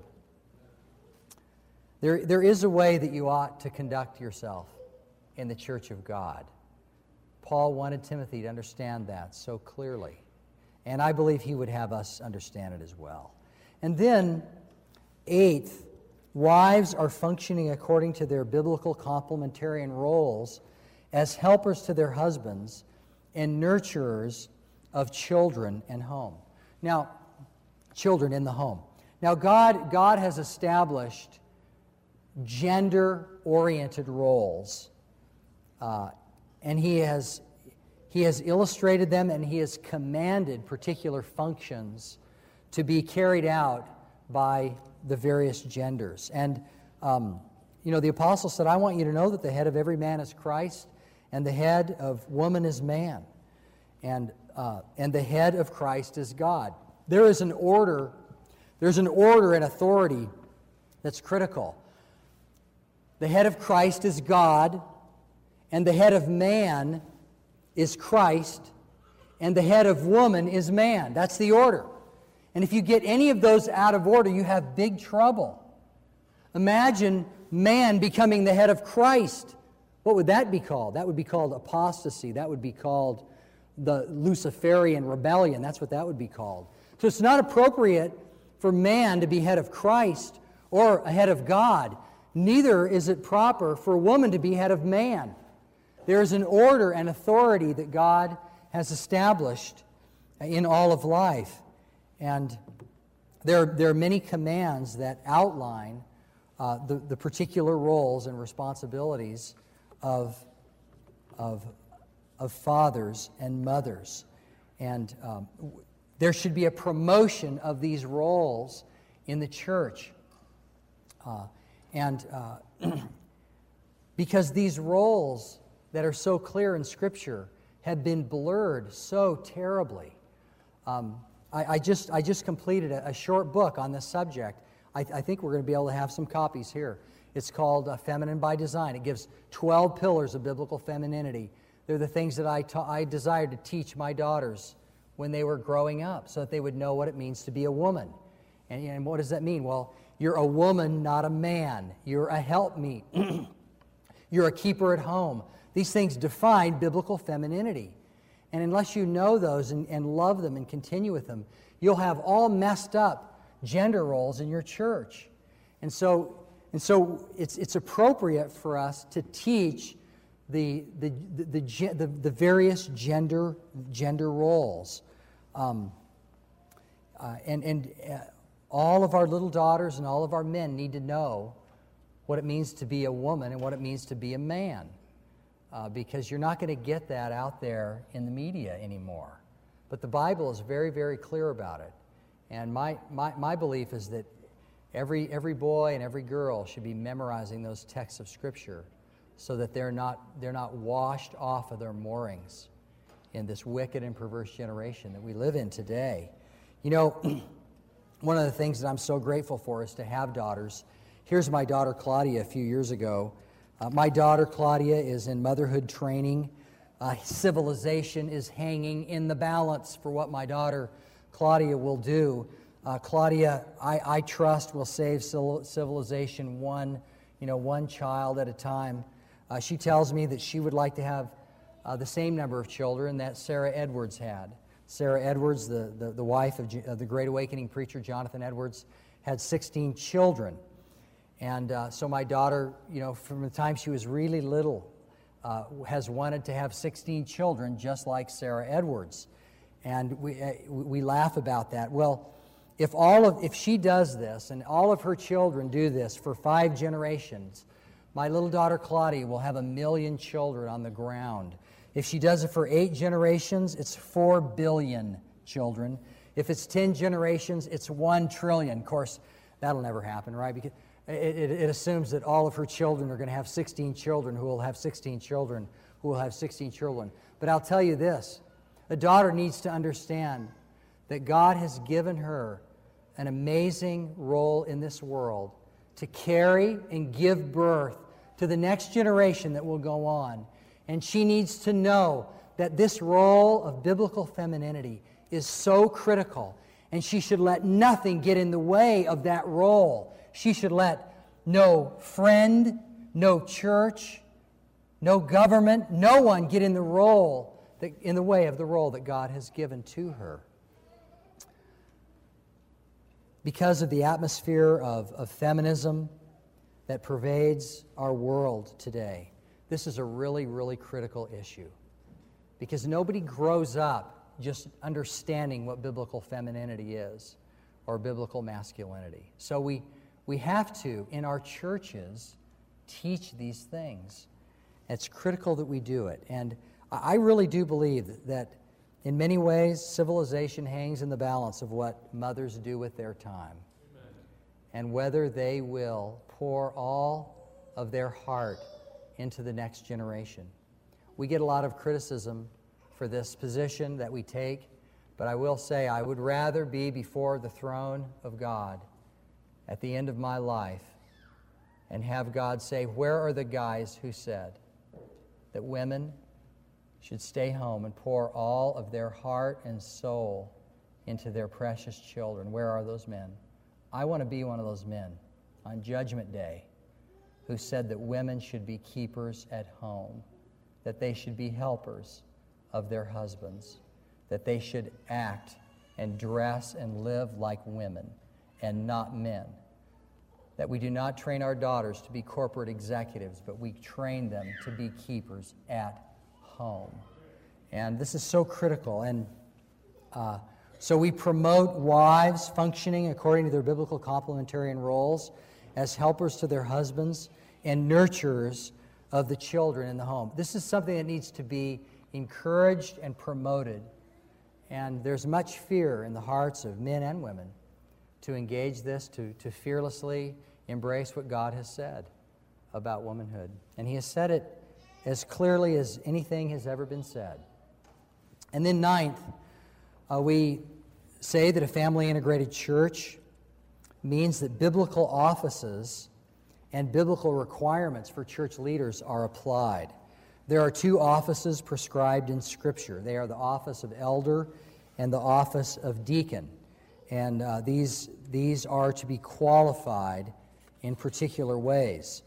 There, there is a way that you ought to conduct yourself in the church of God. Paul wanted Timothy to understand that so clearly, and I believe he would have us understand it as well. And then, eighth, wives are functioning according to their biblical complementarian roles as helpers to their husbands and nurturers of children and home. Now, children in the home. Now, God, God has established gender-oriented roles, uh, and He has, He has illustrated them, and He has commanded particular functions to be carried out by the various genders. And, um, you know, the apostle said, I want you to know that the head of every man is Christ, and the head of woman is man, and, uh, and the head of Christ is God. There is an order, there's an order and authority that's critical. The head of Christ is God, and the head of man is Christ, and the head of woman is man. That's the order. And if you get any of those out of order, you have big trouble. Imagine man becoming the head of Christ. What would that be called? That would be called apostasy. That would be called the Luciferian rebellion. That's what that would be called. So it's not appropriate for man to be head of Christ or head of God. Neither is it proper for a woman to be head of man. There is an order and authority that God has established in all of life. And there, there are many commands that outline uh, the, the particular roles and responsibilities of, of, of fathers and mothers. And um, there should be a promotion of these roles in the church. Uh, and uh, because these roles that are so clear in Scripture have been blurred so terribly. Um, I, I, just, I just completed a, a short book on this subject. I, I think we're going to be able to have some copies here. It's called uh, Feminine by Design. It gives twelve pillars of biblical femininity. They're the things that I, ta- I desired to teach my daughters when they were growing up so that they would know what it means to be a woman. And, and what does that mean? Well, you're a woman, not a man. You're a helpmeet. You're a keeper at home. These things define biblical femininity. And unless you know those and, and love them and continue with them, you'll have all messed up gender roles in your church. And so, and so it's, it's appropriate for us to teach the, the, the, the, the, the various gender, gender roles. Um, uh, and and uh, all of our little daughters and all of our men need to know what it means to be a woman and what it means to be a man. Uh, because you're not going to get that out there in the media anymore. But the Bible is very, very clear about it. And my, my, my belief is that every, every boy and every girl should be memorizing those texts of Scripture so that they're not, they're not washed off of their moorings in this wicked and perverse generation that we live in today. You know, one of the things that I'm so grateful for is to have daughters. Here's my daughter Claudia a few years ago. Uh, my daughter Claudia is in motherhood training. Uh, civilization is hanging in the balance for what my daughter Claudia will do. Uh, Claudia, I, I trust, will save civilization one, you know, one child at a time. Uh, she tells me that she would like to have uh, the same number of children that Sarah Edwards had. Sarah Edwards, the, the, the wife of, G- of the Great Awakening preacher Jonathan Edwards, had sixteen children. And uh, so my daughter, you know, from the time she was really little, uh, has wanted to have sixteen children just like Sarah Edwards. And we, uh, we laugh about that. Well, if, all of, if she does this and all of her children do this for five generations, my little daughter Claudia will have a million children on the ground. If she does it for eight generations, it's four billion children. If it's ten generations, it's one trillion. Of course, that'll never happen, right? Because It, it, it assumes that all of her children are going to have sixteen children who will have sixteen children who will have sixteen children. But I'll tell you this, a daughter needs to understand that God has given her an amazing role in this world to carry and give birth to the next generation that will go on. And she needs to know that this role of biblical femininity is so critical, and she should let nothing get in the way of that role. She should let no friend, no church, no government, no one get in the role, that, in the way of the role that God has given to her. Because of the atmosphere of, of feminism that pervades our world today, this is a really, really critical issue. Because nobody grows up just understanding what biblical femininity is or biblical masculinity. So we We have to, in our churches, teach these things. It's critical that we do it. And I really do believe that in many ways, civilization hangs in the balance of what mothers do with their time. Amen. And whether they will pour all of their heart into the next generation. We get a lot of criticism for this position that we take, but I will say I would rather be before the throne of God at the end of my life and have God say, where are the guys who said that women should stay home and pour all of their heart and soul into their precious children? Where are those men? I want to be one of those men on Judgment Day who said that women should be keepers at home, that they should be helpers of their husbands, that they should act and dress and live like women, and not men. That we do not train our daughters to be corporate executives, but we train them to be keepers at home. And this is so critical. And uh, so we promote wives functioning according to their biblical complementarian roles as helpers to their husbands and nurturers of the children in the home. This is something that needs to be encouraged and promoted. And there's much fear in the hearts of men and women to engage this, to, to fearlessly embrace what God has said about womanhood. And He has said it as clearly as anything has ever been said. And then ninth, uh, we say that a family-integrated church means that biblical offices and biblical requirements for church leaders are applied. There are two offices prescribed in Scripture. They are the office of elder and the office of deacon. And uh, these, these are to be qualified in particular ways.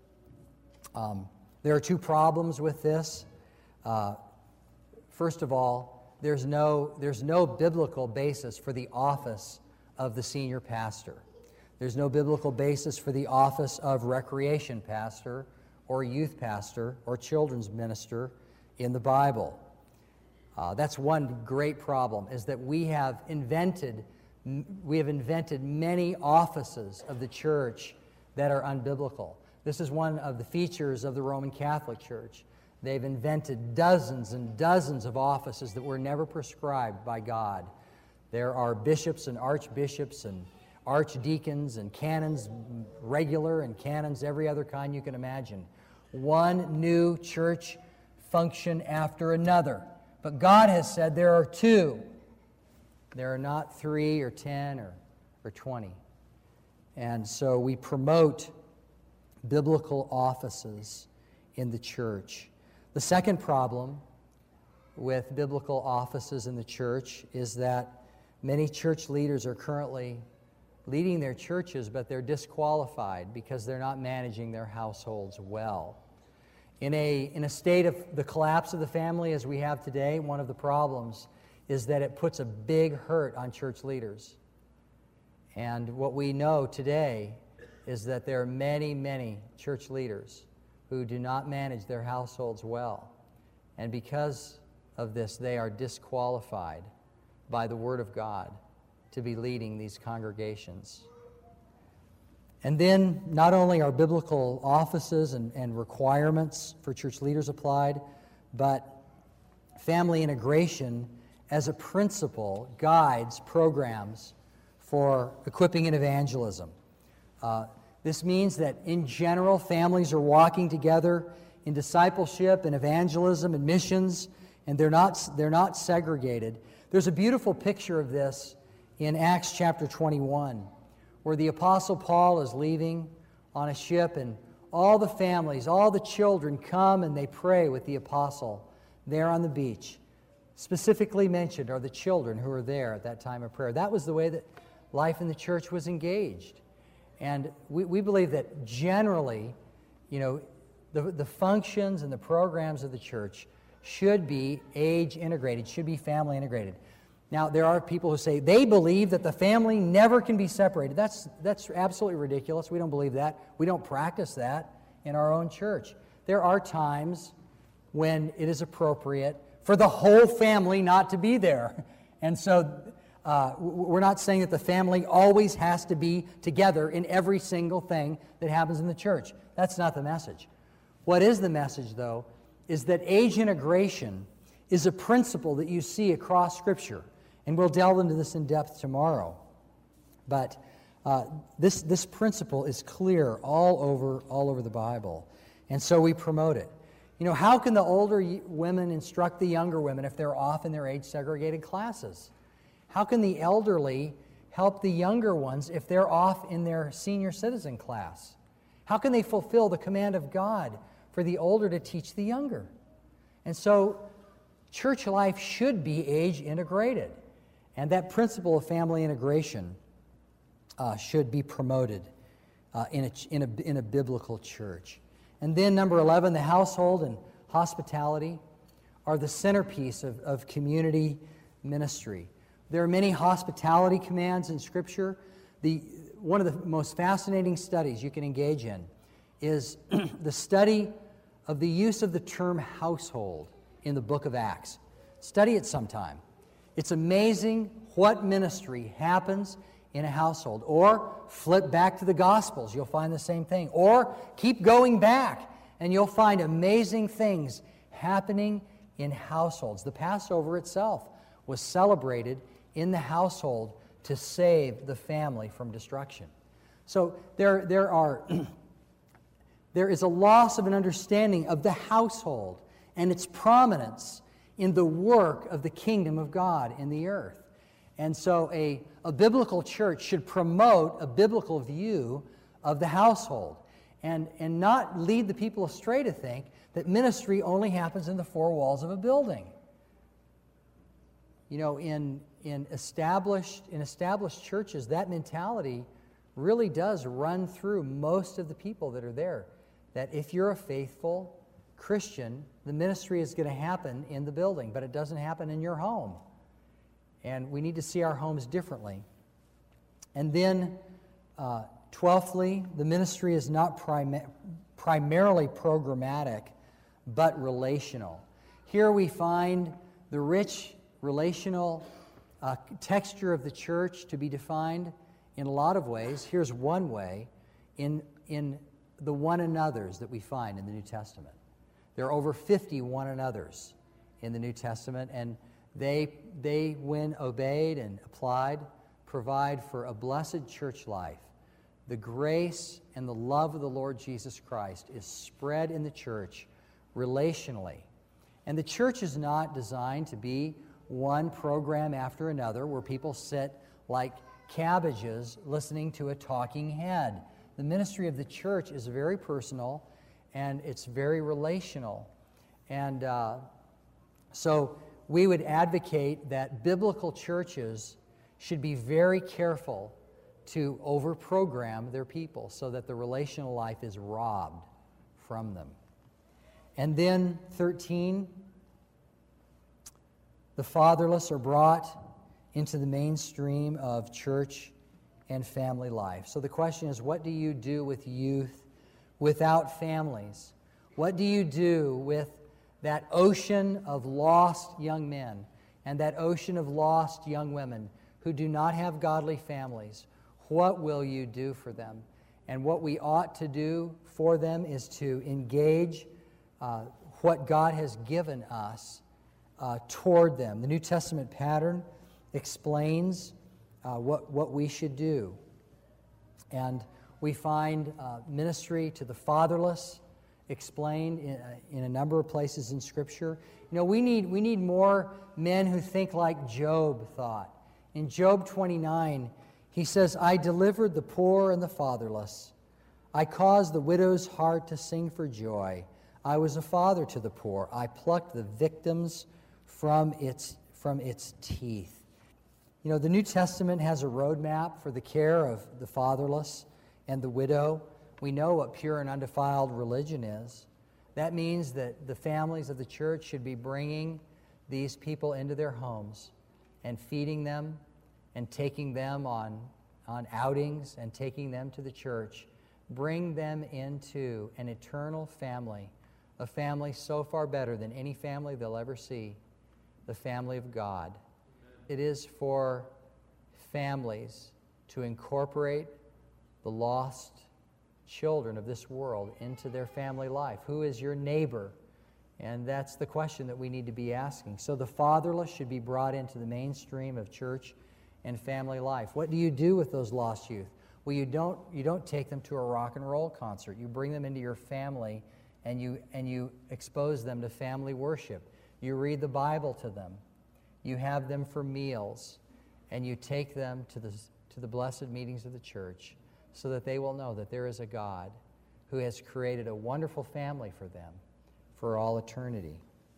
Um, there are two problems with this. Uh, first of all, there's no, there's no biblical basis for the office of the senior pastor. There's no biblical basis for the office of recreation pastor or youth pastor or children's minister in the Bible. Uh, that's one great problem, is that we have invented we have invented many offices of the church that are unbiblical. This is one of the features of the Roman Catholic Church. They've invented dozens and dozens of offices that were never prescribed by God. There are bishops and archbishops and archdeacons and canons, regular and canons, every other kind you can imagine. One new church function after another. But God has said there are two. There are not three or ten or, or twenty. And so we promote biblical offices in the church. The second problem with biblical offices in the church is that many church leaders are currently leading their churches, but they're disqualified because they're not managing their households well. In a, in a state of the collapse of the family as we have today, one of the problems is that it puts a big hurt on church leaders. And what we know today is that there are many, many church leaders who do not manage their households well. And because of this, they are disqualified by the Word of God to be leading these congregations. And then not only are biblical offices and, and requirements for church leaders applied, but family integration as a principle guides programs for equipping and evangelism. Uh, this means that in general, families are walking together in discipleship and evangelism and missions, and they're not, they're not segregated. There's a beautiful picture of this in Acts chapter twenty-one, where the Apostle Paul is leaving on a ship, and all the families, all the children come and they pray with the Apostle there on the beach. Specifically mentioned are the children who are there at that time of prayer. That was the way that life in the church was engaged. And we, we believe that generally, you know, the, the functions and the programs of the church should be age integrated, should be family integrated. Now, there are people who say they believe that the family never can be separated. That's, that's absolutely ridiculous. We don't believe that. We don't practice that in our own church. There are times when it is appropriate for the whole family not to be there. And so uh, we're not saying that the family always has to be together in every single thing that happens in the church. That's not the message. What is the message, though, is that age integration is a principle that you see across Scripture. And we'll delve into this in depth tomorrow. But uh, this, this principle is clear all over, all over the Bible. And so we promote it. You know, how can the older women instruct the younger women if they're off in their age-segregated classes? How can the elderly help the younger ones if they're off in their senior citizen class? How can they fulfill the command of God for the older to teach the younger? And so church life should be age-integrated. And that principle of family integration uh, should be promoted uh, in, a, in, a, in a biblical church. And then number eleven, the household and hospitality are the centerpiece of, of community ministry. There are many hospitality commands in Scripture, the, one of the most fascinating studies you can engage in is the study of the use of the term household in the book of Acts. Study it sometime. It's amazing what ministry happens in a household. Or flip back to the Gospels, you'll find the same thing. Or keep going back, and you'll find amazing things happening in households. The Passover itself was celebrated in the household to save the family from destruction. So there, there are, there is a loss of an understanding of the household and its prominence in the work of the kingdom of God in the earth. And so a, a biblical church should promote a biblical view of the household and, and not lead the people astray to think that ministry only happens in the four walls of a building. You know, in, in, established, in established churches, that mentality really does run through most of the people that are there. That if you're a faithful Christian, the ministry is going to happen in the building, but it doesn't happen in your home. And we need to see our homes differently. And then, uh, twelfthly, the ministry is not prim- primarily programmatic, but relational. Here we find the rich relational uh, texture of the church to be defined in a lot of ways. Here's one way, in, in the one another's that we find in the New Testament. There are over fifty one another's in the New Testament, and they, they, when obeyed and applied, provide for a blessed church life. The grace and the love of the Lord Jesus Christ is spread in the church relationally. And the church is not designed to be one program after another where people sit like cabbages listening to a talking head. The ministry of the church is very personal and it's very relational. And uh, so we would advocate that biblical churches should be very careful to over-program their people so that the relational life is robbed from them. And then thirteen, the fatherless are brought into the mainstream of church and family life. So the question is, what do you do with youth without families? What do you do with that ocean of lost young men and that ocean of lost young women who do not have godly families? What will you do for them? And what we ought to do for them is to engage uh, what God has given us uh, toward them. The New Testament pattern explains uh, what, what we should do. And we find uh, ministry to the fatherless explained in, uh, in a number of places in Scripture. You know, we need, we need more men who think like Job thought. In Job twenty-nine, he says, I delivered the poor and the fatherless. I caused the widow's heart to sing for joy. I was a father to the poor. I plucked the victims from its, from its teeth. You know, the New Testament has a roadmap for the care of the fatherless and the widow. We know what pure and undefiled religion is. That means that the families of the church should be bringing these people into their homes and feeding them and taking them on, on outings and taking them to the church. Bring them into an eternal family, a family so far better than any family they'll ever see, the family of God. It is for families to incorporate the lost children of this world into their family life. Who is your neighbor? And that's the question that we need to be asking. So the fatherless should be brought into the mainstream of church and family life. What do you do with those lost youth? Well, you don't, you don't take them to a rock and roll concert. You bring them into your family and you, and you expose them to family worship. You read the Bible to them. You have them for meals. And you take them to the, to the blessed meetings of the church so that they will know that there is a God who has created a wonderful family for them for all eternity.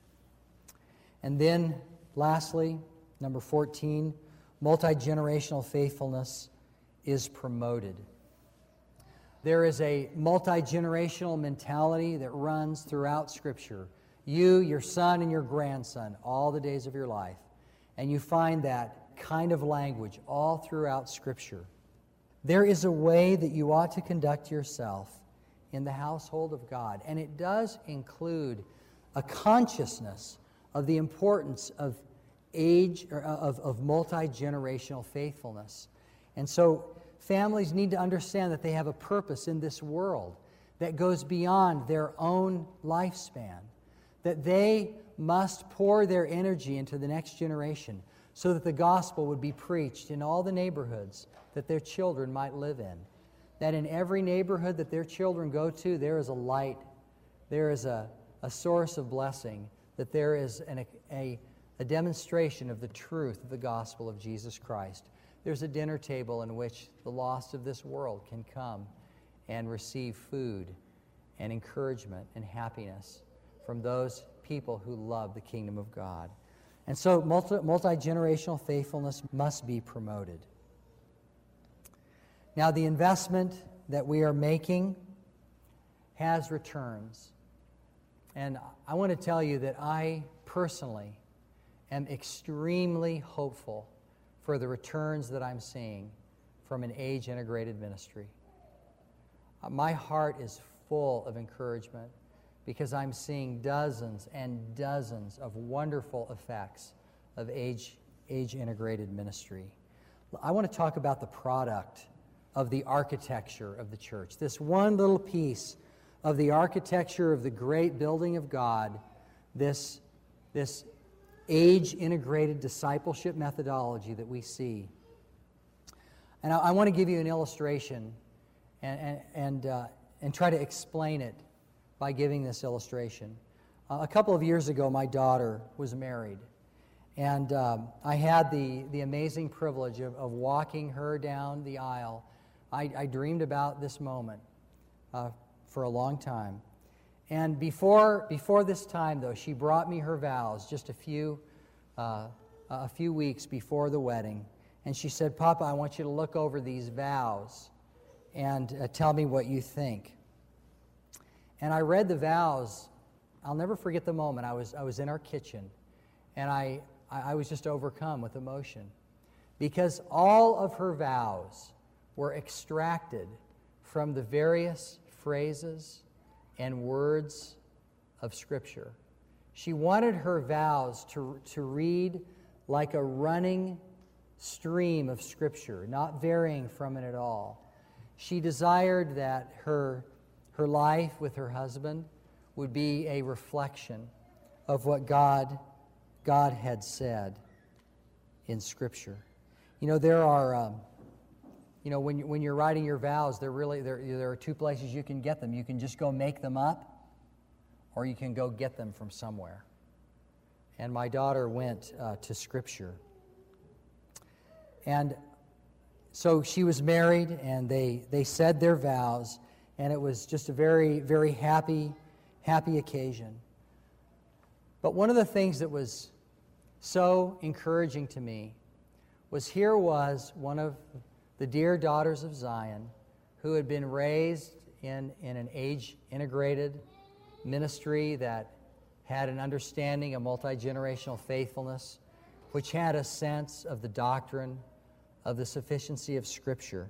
And then, lastly, number fourteen, multi-generational faithfulness is promoted. There is a multi-generational mentality that runs throughout Scripture. You, your son, and your grandson, all the days of your life. And you find that kind of language all throughout Scripture. There is a way that you ought to conduct yourself in the household of God, and it does include a consciousness of the importance of age or of, of multi-generational faithfulness. And so families need to understand that they have a purpose in this world that goes beyond their own lifespan, that they must pour their energy into the next generation so that the gospel would be preached in all the neighborhoods that their children might live in. That in every neighborhood that their children go to, there is a light, there is a, a source of blessing, that there is an, a, a demonstration of the truth of the gospel of Jesus Christ. There's a dinner table in which the lost of this world can come and receive food and encouragement and happiness from those people who love the kingdom of God. And so multi, multi-generational faithfulness must be promoted. Now, the investment that we are making has returns. And I want to tell you that I personally am extremely hopeful for the returns that I'm seeing from an age-integrated ministry. Uh, my heart is full of encouragement because I'm seeing dozens and dozens of wonderful effects of age, age-integrated ministry. I want to talk about the product of the architecture of the church. This one little piece of the architecture of the great building of God, this, this age-integrated discipleship methodology that we see. And I, I want to give you an illustration and, and, and, uh, and try to explain it by giving this illustration. Uh, a couple of years ago, my daughter was married. And um, I had the, the amazing privilege of, of walking her down the aisle. I, I dreamed about this moment uh, for a long time. And before, before this time, though, she brought me her vows just a few, uh, a few weeks before the wedding. And she said, "Papa, I want you to look over these vows and uh, tell me what you think." And I read the vows. I'll never forget the moment. I was, I was in our kitchen, and I, I was just overcome with emotion because all of her vows were extracted from the various phrases and words of Scripture. She wanted her vows to, to read like a running stream of Scripture, not varying from it at all. She desired that her, her life with her husband would be a reflection of what God, God had said in Scripture. You know, there are... Um, You know, when, you, when you're writing your vows, there really there, there are two places you can get them. You can just go make them up, or you can go get them from somewhere. And my daughter went uh, to Scripture. And so she was married, and they, they said their vows, and it was just a very, very happy, happy occasion. But one of the things that was so encouraging to me was here was one of the dear daughters of Zion, who had been raised in, in an age-integrated ministry that had an understanding of multi-generational faithfulness, which had a sense of the doctrine of the sufficiency of Scripture.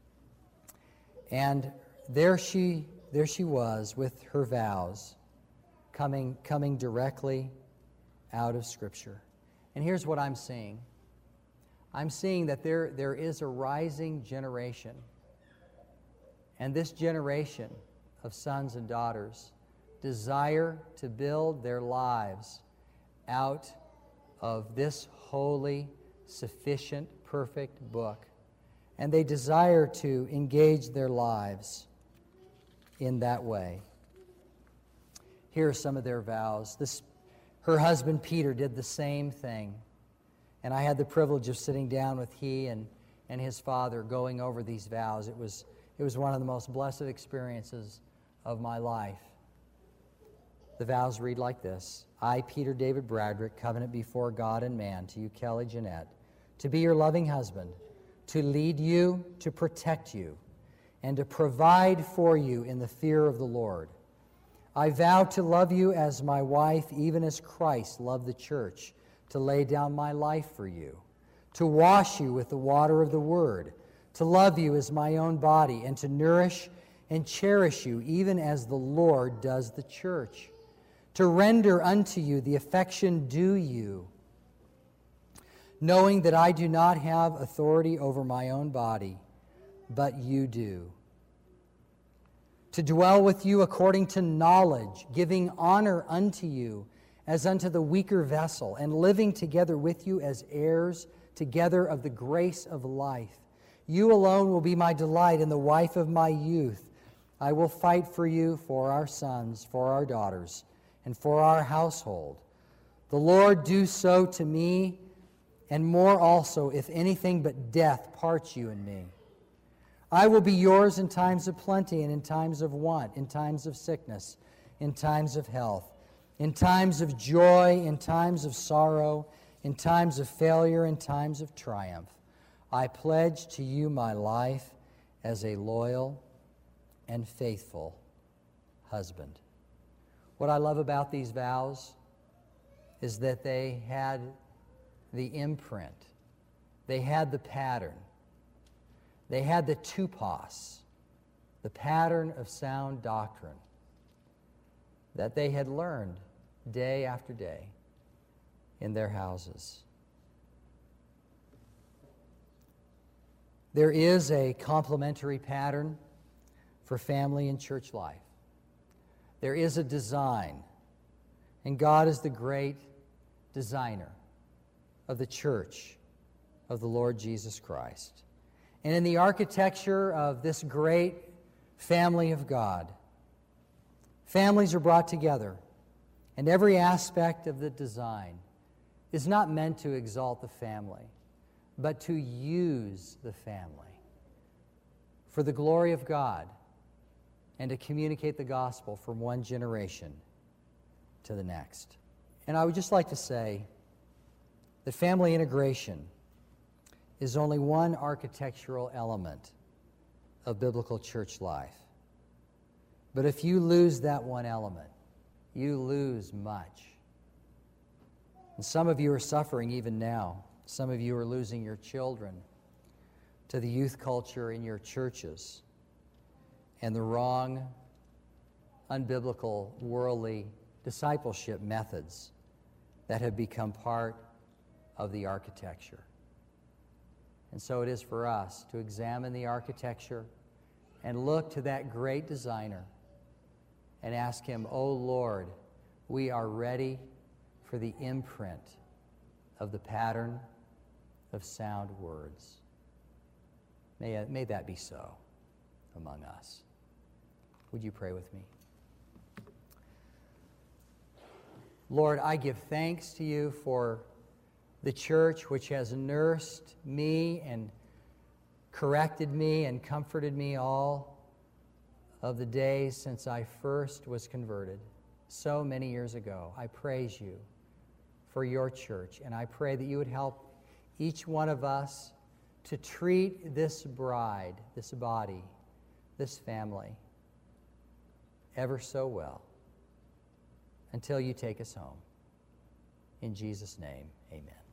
And there she, there she was with her vows coming, coming directly out of Scripture. And here's what I'm seeing. I'm seeing that there, there is a rising generation. And this generation of sons and daughters desire to build their lives out of this holy, sufficient, perfect book. And they desire to engage their lives in that way. Here are some of their vows. This, her husband Peter did the same thing. And I had the privilege of sitting down with he and, and his father going over these vows. It was, it was one of the most blessed experiences of my life. The vows read like this. I, Peter David Bradrick, covenant before God and man, to you, Kelly Jeanette, to be your loving husband, to lead you, to protect you, and to provide for you in the fear of the Lord. I vow to love you as my wife, even as Christ loved the church, to lay down my life for you, to wash you with the water of the Word, to love you as my own body, and to nourish and cherish you, even as the Lord does the church, to render unto you the affection due you, knowing that I do not have authority over my own body, but you do. To dwell with you according to knowledge, giving honor unto you as unto the weaker vessel, and living together with you as heirs together of the grace of life. You alone will be my delight and the wife of my youth. I will fight for you, for our sons, for our daughters, and for our household. The Lord do so to me, and more also, if anything but death parts you and me. I will be yours in times of plenty and in times of want, in times of sickness, in times of health, in times of joy, in times of sorrow, in times of failure, in times of triumph. I pledge to you my life as a loyal and faithful husband. What I love about these vows is that they had the imprint, they had the pattern, they had the tupos, the pattern of sound doctrine that they had learned day after day in their houses. There is a complementary pattern for family and church life. There is a design, and God is the great designer of the church of the Lord Jesus Christ. And in the architecture of this great family of God, families are brought together, and every aspect of the design is not meant to exalt the family, but to use the family for the glory of God and to communicate the gospel from one generation to the next. And I would just like to say that family integration is only one architectural element of biblical church life. But if you lose that one element, you lose much. And some of you are suffering even now. Some of you are losing your children to the youth culture in your churches and the wrong, unbiblical, worldly discipleship methods that have become part of the architecture. And so it is for us to examine the architecture and look to that great designer and ask him, "Oh Lord, we are ready for the imprint of the pattern of sound words." May, may that be so among us. Would you pray with me? Lord, I give thanks to you for the church which has nursed me and corrected me and comforted me all of the days since I first was converted, so many years ago. I praise you for your church, and I pray that you would help each one of us to treat this bride, this body, this family, ever so well until you take us home. In Jesus' name, amen.